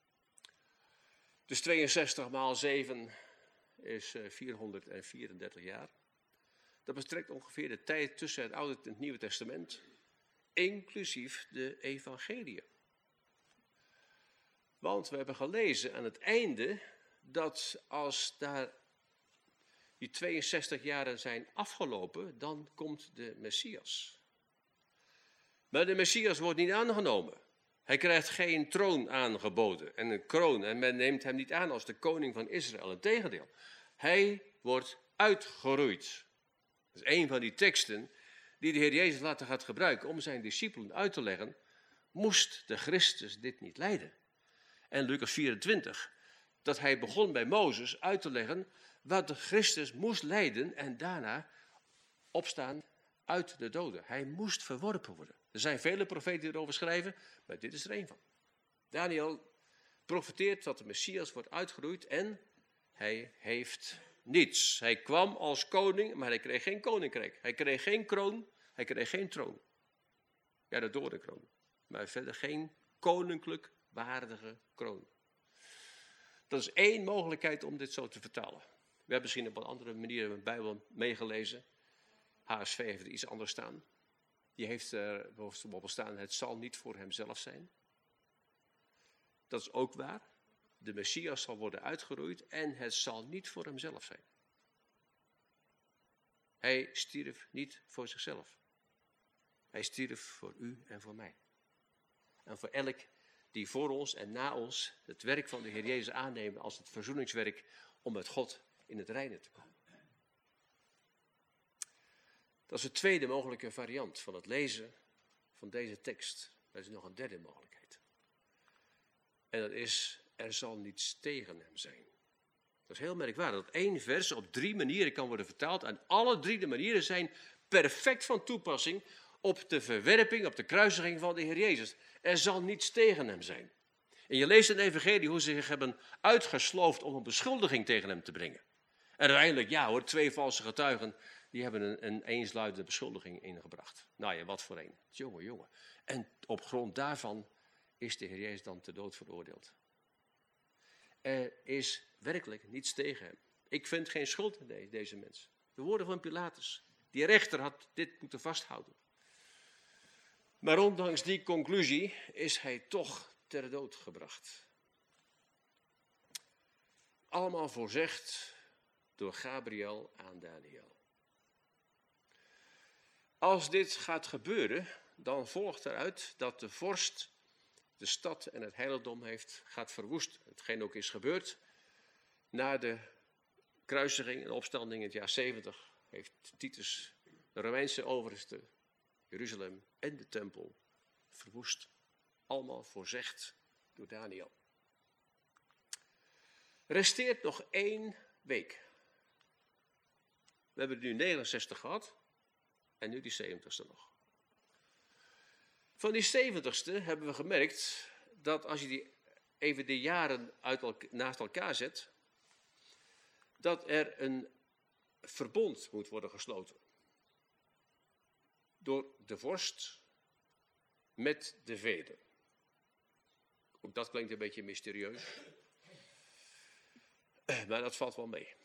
Dus 62 maal 7 is 434 jaar. Dat betrekt ongeveer de tijd tussen het Oude en het Nieuwe Testament, inclusief de evangeliën. Want we hebben gelezen aan het einde dat als daar die 62 jaren zijn afgelopen, dan komt de Messias. Maar de Messias wordt niet aangenomen. Hij krijgt geen troon aangeboden en een kroon en men neemt hem niet aan als de koning van Israël. Integendeel, hij wordt uitgeroeid. Dat is een van die teksten die de Heer Jezus later gaat gebruiken om zijn discipelen uit te leggen. Moest de Christus dit niet lijden? En Lucas 24, dat hij begon bij Mozes uit te leggen wat de Christus moest lijden en daarna opstaan uit de doden. Hij moest verworpen worden. Er zijn vele profeten die erover schrijven, maar dit is er één van. Daniel profeteert dat de Messias wordt uitgeroeid en hij heeft niets. Hij kwam als koning, maar hij kreeg geen koninkrijk. Hij kreeg geen kroon, hij kreeg geen troon. Ja, de doornkroon. Maar verder geen koninklijk waardige kroon. Dat is één mogelijkheid om dit zo te vertalen. We hebben misschien op een andere manier een Bijbel meegelezen. HSV heeft er iets anders staan. Die heeft bijvoorbeeld staan, het zal niet voor hemzelf zijn. Dat is ook waar. De Messias zal worden uitgeroeid en het zal niet voor hemzelf zijn. Hij stierf niet voor zichzelf. Hij stierf voor u en voor mij. En voor elk die voor ons en na ons het werk van de Heer Jezus aannemen als het verzoeningswerk om met God in het reine te komen. Dat is de tweede mogelijke variant van het lezen van deze tekst. Er is nog een derde mogelijkheid. En dat is, er zal niets tegen hem zijn. Dat is heel merkwaardig, dat 1 vers op 3 manieren kan worden vertaald. En alle 3 de manieren zijn perfect van toepassing op de verwerping, op de kruisiging van de Heer Jezus. Er zal niets tegen hem zijn. En je leest in de evangelie hoe ze zich hebben uitgesloofd om een beschuldiging tegen hem te brengen. En uiteindelijk, ja hoor, 2 valse getuigen, die hebben een eensluidende beschuldiging ingebracht. Nou ja, wat voor een. Jongen. En op grond daarvan is de Heer Jezus dan ter dood veroordeeld. Er is werkelijk niets tegen hem. Ik vind geen schuld in deze mens. De woorden van Pilatus. Die rechter had dit moeten vasthouden. Maar ondanks die conclusie is hij toch ter dood gebracht. Allemaal voorzegd door Gabriel aan Daniel. Als dit gaat gebeuren, dan volgt eruit dat de vorst de stad en het heiligdom gaat verwoesten. Hetgeen ook is gebeurd. Na de kruisiging en opstanding in het jaar 70 heeft Titus, de Romeinse overste, Jeruzalem en de tempel verwoest. Allemaal voorzegd door Daniel. Resteert nog 1 week. We hebben nu 69 gehad en nu die 70ste nog. Van die 70ste hebben we gemerkt dat als je even de jaren naast elkaar zet, dat er een verbond moet worden gesloten. Door de vorst met de veden. Ook dat klinkt een beetje mysterieus. Maar dat valt wel mee.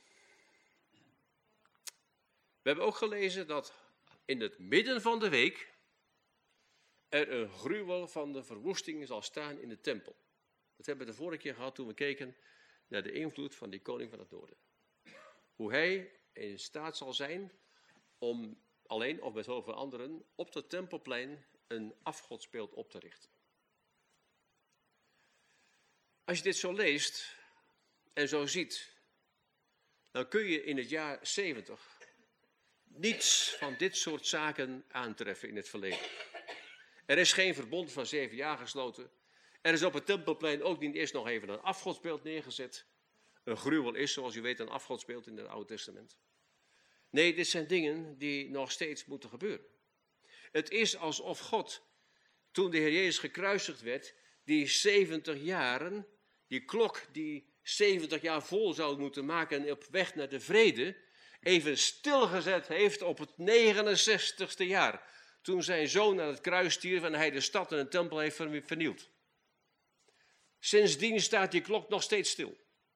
We hebben ook gelezen dat in het midden van de week er een gruwel van de verwoesting zal staan in de tempel. Dat hebben we de vorige keer gehad toen we keken naar de invloed van die koning van het noorden. Hoe hij in staat zal zijn om alleen of met hulp van anderen op het tempelplein een afgodsbeeld op te richten. Als je dit zo leest en zo ziet, dan kun je in het jaar 70 niets van dit soort zaken aantreffen in het verleden. Er is geen verbond van 7 jaar gesloten. Er is op het tempelplein ook niet eerst nog even een afgodsbeeld neergezet. Een gruwel is, zoals u weet, een afgodsbeeld in het Oude Testament. Nee, dit zijn dingen die nog steeds moeten gebeuren. Het is alsof God, toen de Heer Jezus gekruisigd werd, die 70 jaren, die klok die 70 jaar vol zou moeten maken op weg naar de vrede, even stilgezet heeft op het 69ste jaar. Toen zijn zoon aan het kruis stierf en hij de stad en de tempel heeft vernield. Sindsdien staat die klok nog steeds stil.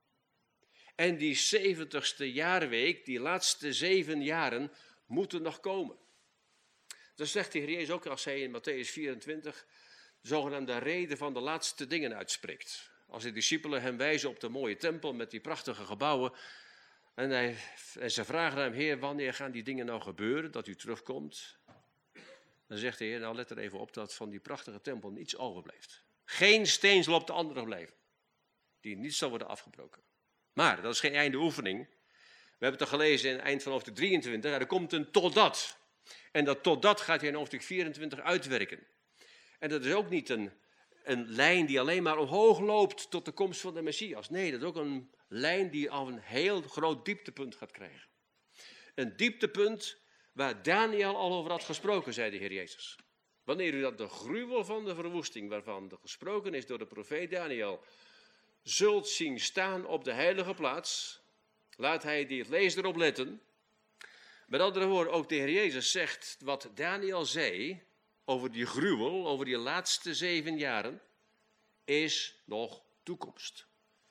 En die 70ste jaarweek, die laatste 7 jaren, moeten nog komen. Dat zegt de Heer Jezus ook als hij in Mattheüs 24 de zogenaamde reden van de laatste dingen uitspreekt. Als de discipelen hem wijzen op de mooie tempel met die prachtige gebouwen. En ze vragen hem, Heer, wanneer gaan die dingen nou gebeuren, dat u terugkomt? Dan zegt de Heer, nou let er even op dat van die prachtige tempel niets overblijft. Geen steen zal op de andere blijven, die niet zal worden afgebroken. Maar dat is geen einde oefening. We hebben het al gelezen in het eind van hoofdstuk 23. Er komt een totdat. En dat totdat gaat hij in hoofdstuk 24 uitwerken. En dat is ook niet een lijn die alleen maar omhoog loopt tot de komst van de Messias. Nee, dat is ook een lijn die al een heel groot dieptepunt gaat krijgen. Een dieptepunt waar Daniel al over had gesproken, zei de Heer Jezus. Wanneer u dat de gruwel van de verwoesting, waarvan er gesproken is door de profeet Daniel, zult zien staan op de heilige plaats, laat hij die het leest erop letten. Met andere woorden, ook de Heer Jezus zegt wat Daniel zei over die gruwel, over die laatste 7 jaren, is nog toekomst.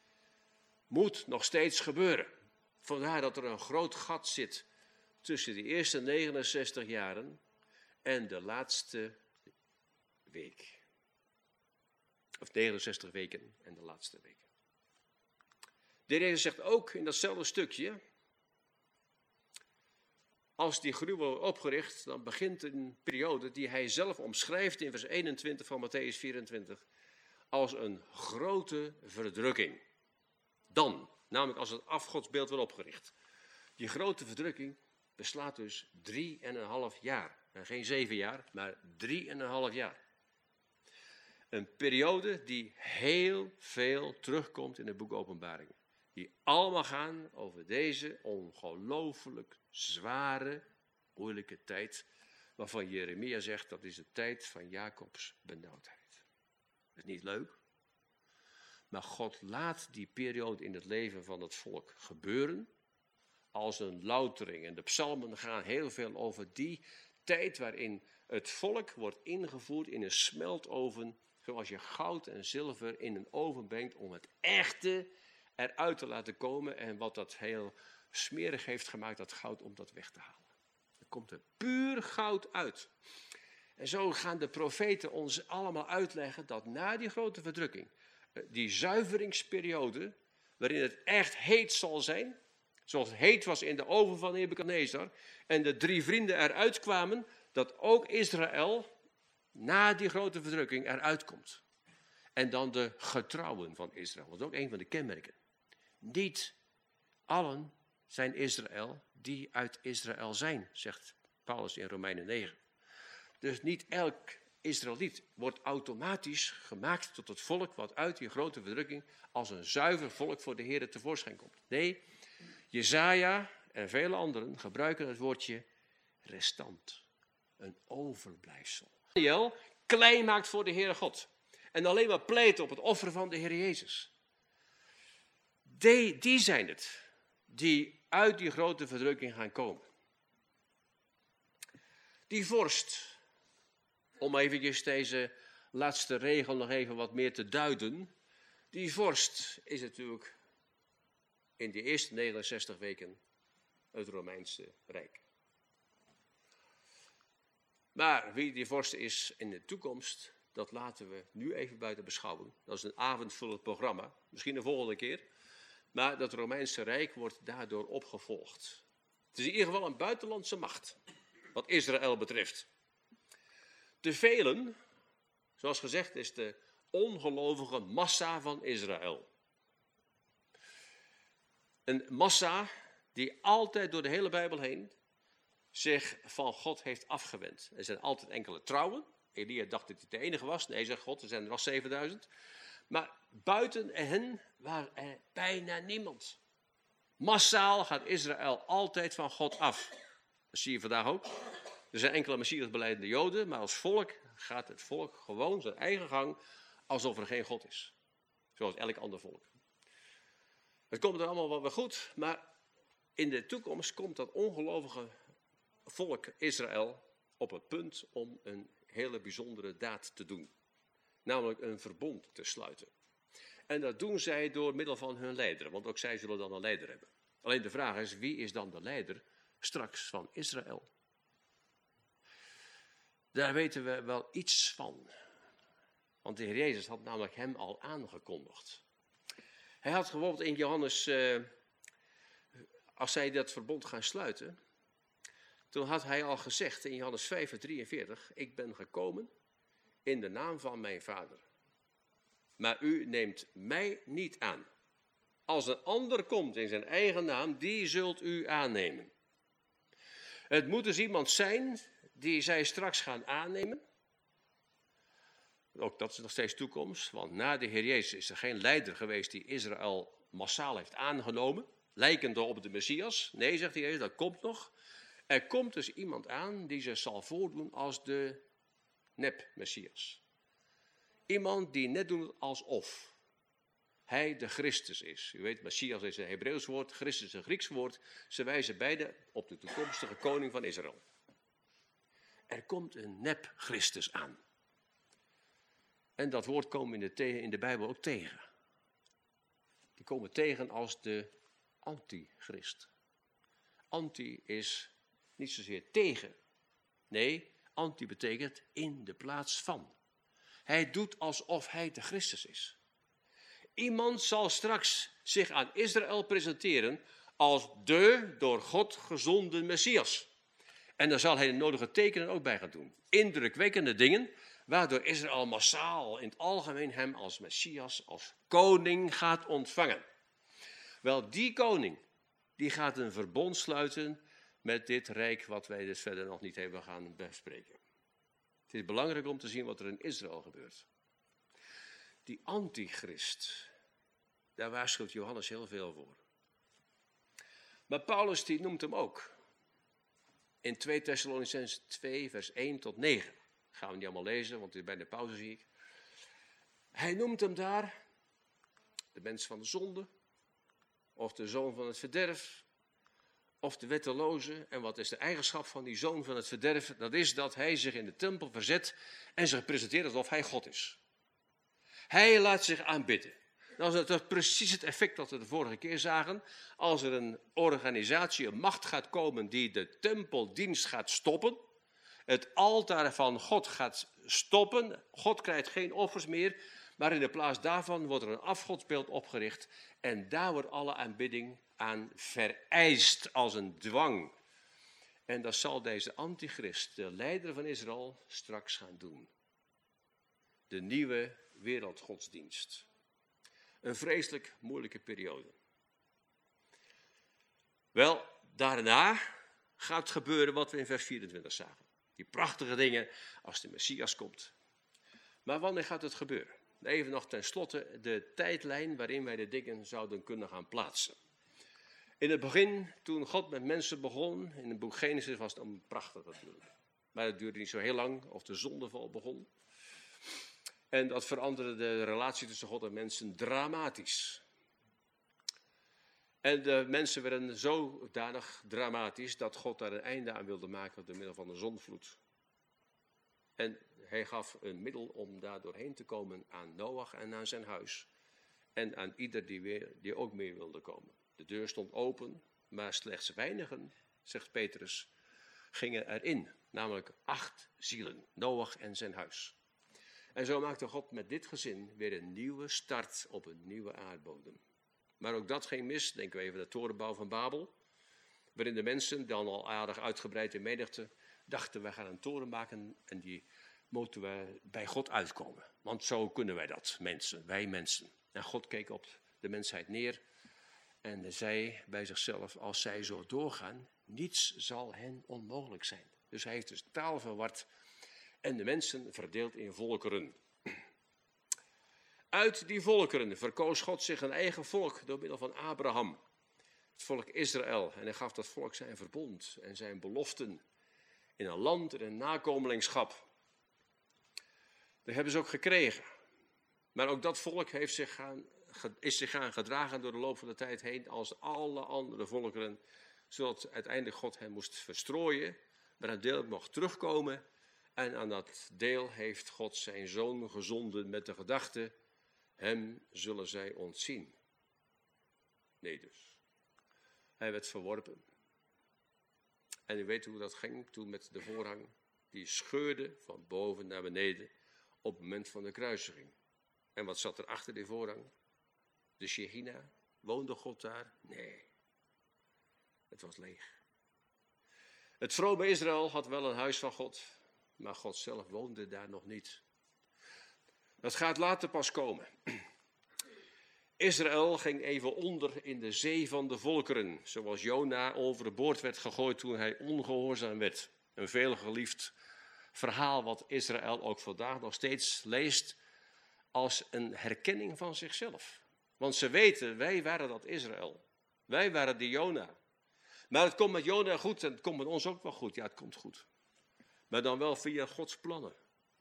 Moet nog steeds gebeuren. Vandaar dat er een groot gat zit tussen de eerste 69 jaren en de laatste week. Of 69 weken en de laatste weken. De Heer Jezus zegt ook in datzelfde stukje, als die gruwel wordt opgericht, dan begint een periode die hij zelf omschrijft in vers 21 van Mattheüs 24, als een grote verdrukking. Dan, namelijk als het afgodsbeeld wordt opgericht. Die grote verdrukking beslaat dus 3,5 jaar. En geen 7 jaar, maar 3,5 jaar. Een periode die heel veel terugkomt in het boek Openbaring. Die allemaal gaan over deze ongelooflijk zware, moeilijke tijd. Waarvan Jeremia zegt dat is de tijd van Jacobs benauwdheid. Dat is niet leuk. Maar God laat die periode in het leven van het volk gebeuren. als een loutering. En de psalmen gaan heel veel over die tijd waarin het volk wordt ingevoerd in een smeltoven, zoals je goud en zilver in een oven brengt om het echte eruit te laten komen en wat dat heel smerig heeft gemaakt, dat goud, om dat weg te halen. Er komt er puur goud uit. En zo gaan de profeten ons allemaal uitleggen dat na die grote verdrukking, die zuiveringsperiode, waarin het echt heet zal zijn, zoals het heet was in de oven van Nebukadnezar, en de 3 vrienden eruit kwamen, dat ook Israël na die grote verdrukking eruit komt. En dan de getrouwen van Israël, dat is ook een van de kenmerken. Niet allen zijn Israël die uit Israël zijn, zegt Paulus in Romeinen 9. Dus niet elk Israëliet wordt automatisch gemaakt tot het volk wat uit die grote verdrukking als een zuiver volk voor de Heer tevoorschijn komt. Nee, Jesaja en vele anderen gebruiken het woordje restant, een overblijfsel. Daniel klein maakt voor de Heere God en alleen maar pleit op het offer van de Heer Jezus. Die zijn het die uit die grote verdrukking gaan komen. Die vorst, om eventjes deze laatste regel nog even wat meer te duiden. Die vorst is natuurlijk in de eerste 69 weken het Romeinse Rijk. Maar wie die vorst is in de toekomst, dat laten we nu even buiten beschouwing. Dat is een avondvullend programma, misschien de volgende keer. Maar dat Romeinse Rijk wordt daardoor opgevolgd. Het is in ieder geval een buitenlandse macht, wat Israël betreft. De velen, zoals gezegd, is de ongelovige massa van Israël. Een massa die altijd door de hele Bijbel heen zich van God heeft afgewend. Er zijn altijd enkele trouwen. Elia dacht dat hij de enige was. Nee, zegt God, er zijn er nog 7000. Maar buiten hen waren er bijna niemand. Massaal gaat Israël altijd van God af. Dat zie je vandaag ook. Er zijn enkele Messiasbelijdende Joden, maar als volk gaat het volk gewoon zijn eigen gang, alsof er geen God is. Zoals elk ander volk. Het komt er allemaal wel weer goed, maar in de toekomst komt dat ongelovige volk Israël op het punt om een hele bijzondere daad te doen. Namelijk een verbond te sluiten. En dat doen zij door middel van hun leider, want ook zij zullen dan een leider hebben. Alleen de vraag is, wie is dan de leider straks van Israël? Daar weten we wel iets van. Want de Heer Jezus had namelijk hem al aangekondigd. Hij had bijvoorbeeld in Johannes, als zij dat verbond gaan sluiten, toen had hij al gezegd in Johannes 5, vers 43, ik ben gekomen in de naam van mijn Vader. Maar u neemt mij niet aan. Als een ander komt in zijn eigen naam, die zult u aannemen. Het moet dus iemand zijn die zij straks gaan aannemen. Ook dat is nog steeds toekomst, want na de Heer Jezus is er geen leider geweest die Israël massaal heeft aangenomen, lijkende op de Messias. Nee, zegt de Heer Jezus, dat komt nog. Er komt dus iemand aan die zich zal voordoen als de nep-Messias. Iemand die net doet alsof hij de Christus is. U weet, Messias is een Hebreeuws woord, Christus is een Grieks woord. Ze wijzen beide op de toekomstige koning van Israël. Er komt een nep-Christus aan. En dat woord komen in de Bijbel ook tegen. Die komen tegen als de antichrist. Anti is niet zozeer tegen. Nee, anti betekent in de plaats van. Hij doet alsof hij de Christus is. Iemand zal straks zich aan Israël presenteren als de door God gezonden Messias. En daar zal hij de nodige tekenen ook bij gaan doen. Indrukwekkende dingen, waardoor Israël massaal in het algemeen hem als Messias, als koning gaat ontvangen. Wel, die koning, die gaat een verbond sluiten met dit rijk wat wij dus verder nog niet hebben gaan bespreken. Het is belangrijk om te zien wat er in Israël gebeurt. Die antichrist, daar waarschuwt Johannes heel veel voor. Maar Paulus die noemt hem ook. In 2 Thessalonicenzen 2 vers 1 tot 9. Gaan we niet allemaal lezen, want het is bij de pauze zie ik. Hij noemt hem daar de mens van de zonde, of de zoon van het verderf, of de wetteloze. En wat is de eigenschap van die zoon van het verderf? Dat is dat hij zich in de tempel verzet en zich presenteert alsof hij God is. Hij laat zich aanbidden. Dat is toch precies het effect dat we de vorige keer zagen. Als er een organisatie, een macht gaat komen die de tempeldienst gaat stoppen. Het altaar van God gaat stoppen. God krijgt geen offers meer. Maar in de plaats daarvan wordt er een afgodsbeeld opgericht. En daar wordt alle aanbidding aan vereist als een dwang. En dat zal deze antichrist, de leider van Israël, straks gaan doen. De nieuwe wereldgodsdienst. Een vreselijk moeilijke periode. Wel, daarna gaat gebeuren wat we in vers 24 zagen. Die prachtige dingen als de Messias komt. Maar wanneer gaat het gebeuren? Even nog ten slotte de tijdlijn waarin wij de dingen zouden kunnen gaan plaatsen. In het begin, toen God met mensen begon, in het boek Genesis was het prachtig natuurlijk. Maar het duurde niet zo heel lang, of de zondeval begon. En dat veranderde de relatie tussen God en mensen dramatisch. En de mensen werden zodanig dramatisch dat God daar een einde aan wilde maken door middel van een zondvloed. En hij gaf een middel om daar doorheen te komen aan Noach en aan zijn huis. En aan ieder die ook mee wilde komen. De deur stond open, maar slechts weinigen, zegt Petrus, gingen erin. Namelijk 8 zielen, Noach en zijn huis. En zo maakte God met dit gezin weer een nieuwe start op een nieuwe aardbodem. Maar ook dat ging mis. Denken we even aan de torenbouw van Babel. Waarin de mensen, dan al aardig uitgebreid in menigte, dachten we gaan een toren maken en die moeten we bij God uitkomen. Want zo kunnen wij dat, mensen, wij mensen. En God keek op de mensheid neer en zei bij zichzelf, als zij zo doorgaan, niets zal hen onmogelijk zijn. Dus hij heeft dus taal verward en de mensen verdeeld in volkeren. Uit die volkeren verkoos God zich een eigen volk door middel van Abraham. Het volk Israël. En hij gaf dat volk zijn verbond en zijn beloften. In een land en een nakomelingschap. Dat hebben ze ook gekregen. Maar ook dat volk is zich gaan gedragen door de loop van de tijd heen als alle andere volkeren. Zodat uiteindelijk God hen moest verstrooien. Maar een deel mocht terugkomen. En aan dat deel heeft God zijn zoon gezonden met de gedachte, hem zullen zij ontzien. Nee dus. Hij werd verworpen. En u weet hoe dat ging toen met de voorhang. Die scheurde van boven naar beneden op het moment van de kruisiging. En wat zat er achter die voorhang? De Shechina. Woonde God daar? Nee. Het was leeg. Het vrome Israël had wel een huis van God, maar God zelf woonde daar nog niet. Dat gaat later pas komen. Israël ging even onder in de zee van de volkeren, zoals Jona overboord werd gegooid toen hij ongehoorzaam werd. Een veelgeliefd verhaal wat Israël ook vandaag nog steeds leest als een herkenning van zichzelf. Want ze weten, wij waren dat Israël. Wij waren die Jona. Maar het komt met Jona goed en het komt met ons ook wel goed. Ja, het komt goed. Maar dan wel via Gods plannen.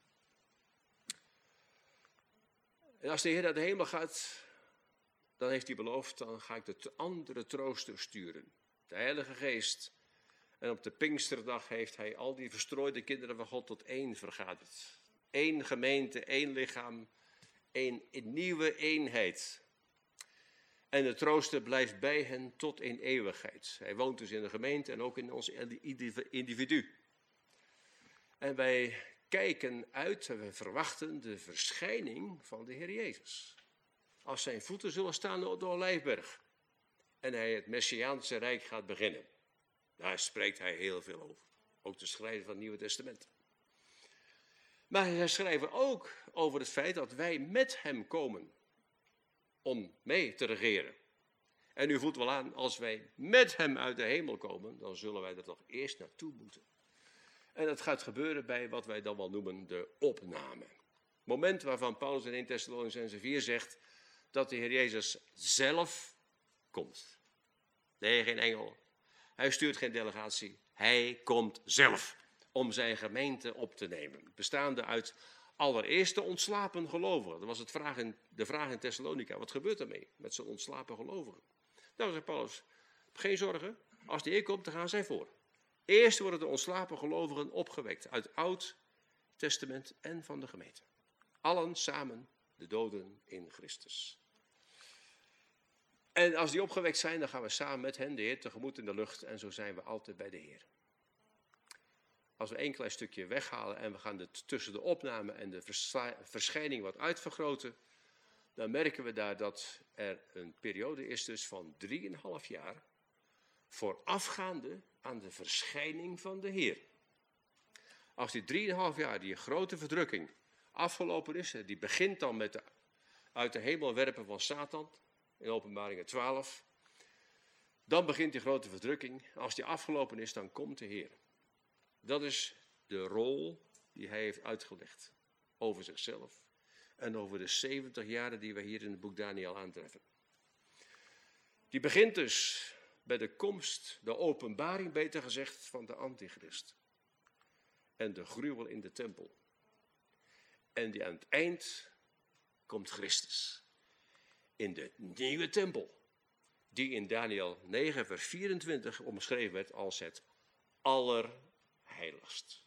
En als de Heer naar de hemel gaat, dan heeft hij beloofd, dan ga ik de andere trooster sturen. De Heilige Geest. En op de Pinksterdag heeft hij al die verstrooide kinderen van God tot één vergaderd. Eén gemeente, één lichaam, één nieuwe eenheid. En de trooster blijft bij hen tot in eeuwigheid. Hij woont dus in de gemeente en ook in ons individu. En wij kijken uit en we verwachten de verschijning van de Heer Jezus. Als zijn voeten zullen staan op de Olijfberg. En hij het Messiaanse Rijk gaat beginnen. Daar spreekt hij heel veel over. Ook de schrijver van het Nieuwe Testament. Maar hij schrijft ook over het feit dat wij met hem komen. Om mee te regeren. En u voelt wel aan, als wij met hem uit de hemel komen, dan zullen wij er toch eerst naartoe moeten. En dat gaat gebeuren bij wat wij dan wel noemen de opname. Het moment waarvan Paulus in 1 Thessalonicenzen 4 zegt dat de Heer Jezus zelf komt. Nee, geen engel. Hij stuurt geen delegatie. Hij komt zelf om zijn gemeente op te nemen. Bestaande uit allereerst de ontslapen gelovigen. Dat was de vraag in Thessalonica. Wat gebeurt ermee met zo'n ontslapen gelovigen? Nou, zegt Paulus, geen zorgen. Als de Heer komt, dan gaan zij voor. Eerst worden de ontslapen gelovigen opgewekt uit het Oud Testament en van de gemeente. Allen samen de doden in Christus. En als die opgewekt zijn, dan gaan we samen met hen de Heer tegemoet in de lucht. En zo zijn we altijd bij de Heer. Als we een klein stukje weghalen en we gaan het tussen de opname en de verschijning wat uitvergroten, dan merken we daar dat er een periode is dus van 3,5 jaar voorafgaande aan de verschijning van de Heer. Als die 3,5 jaar, die grote verdrukking, afgelopen is, die begint dan met uit de hemel werpen van Satan, in Openbaringen 12, dan begint die grote verdrukking. Als die afgelopen is, dan komt de Heer. Dat is de rol die hij heeft uitgelegd over zichzelf en over de 70 jaren die we hier in het boek Daniël aantreffen. Die begint dus bij de komst, de openbaring beter gezegd, van de antichrist. En de gruwel in de tempel. En die aan het eind komt Christus. In de nieuwe tempel. Die in Daniël 9 vers 24 omschreven werd als het allerheiligst.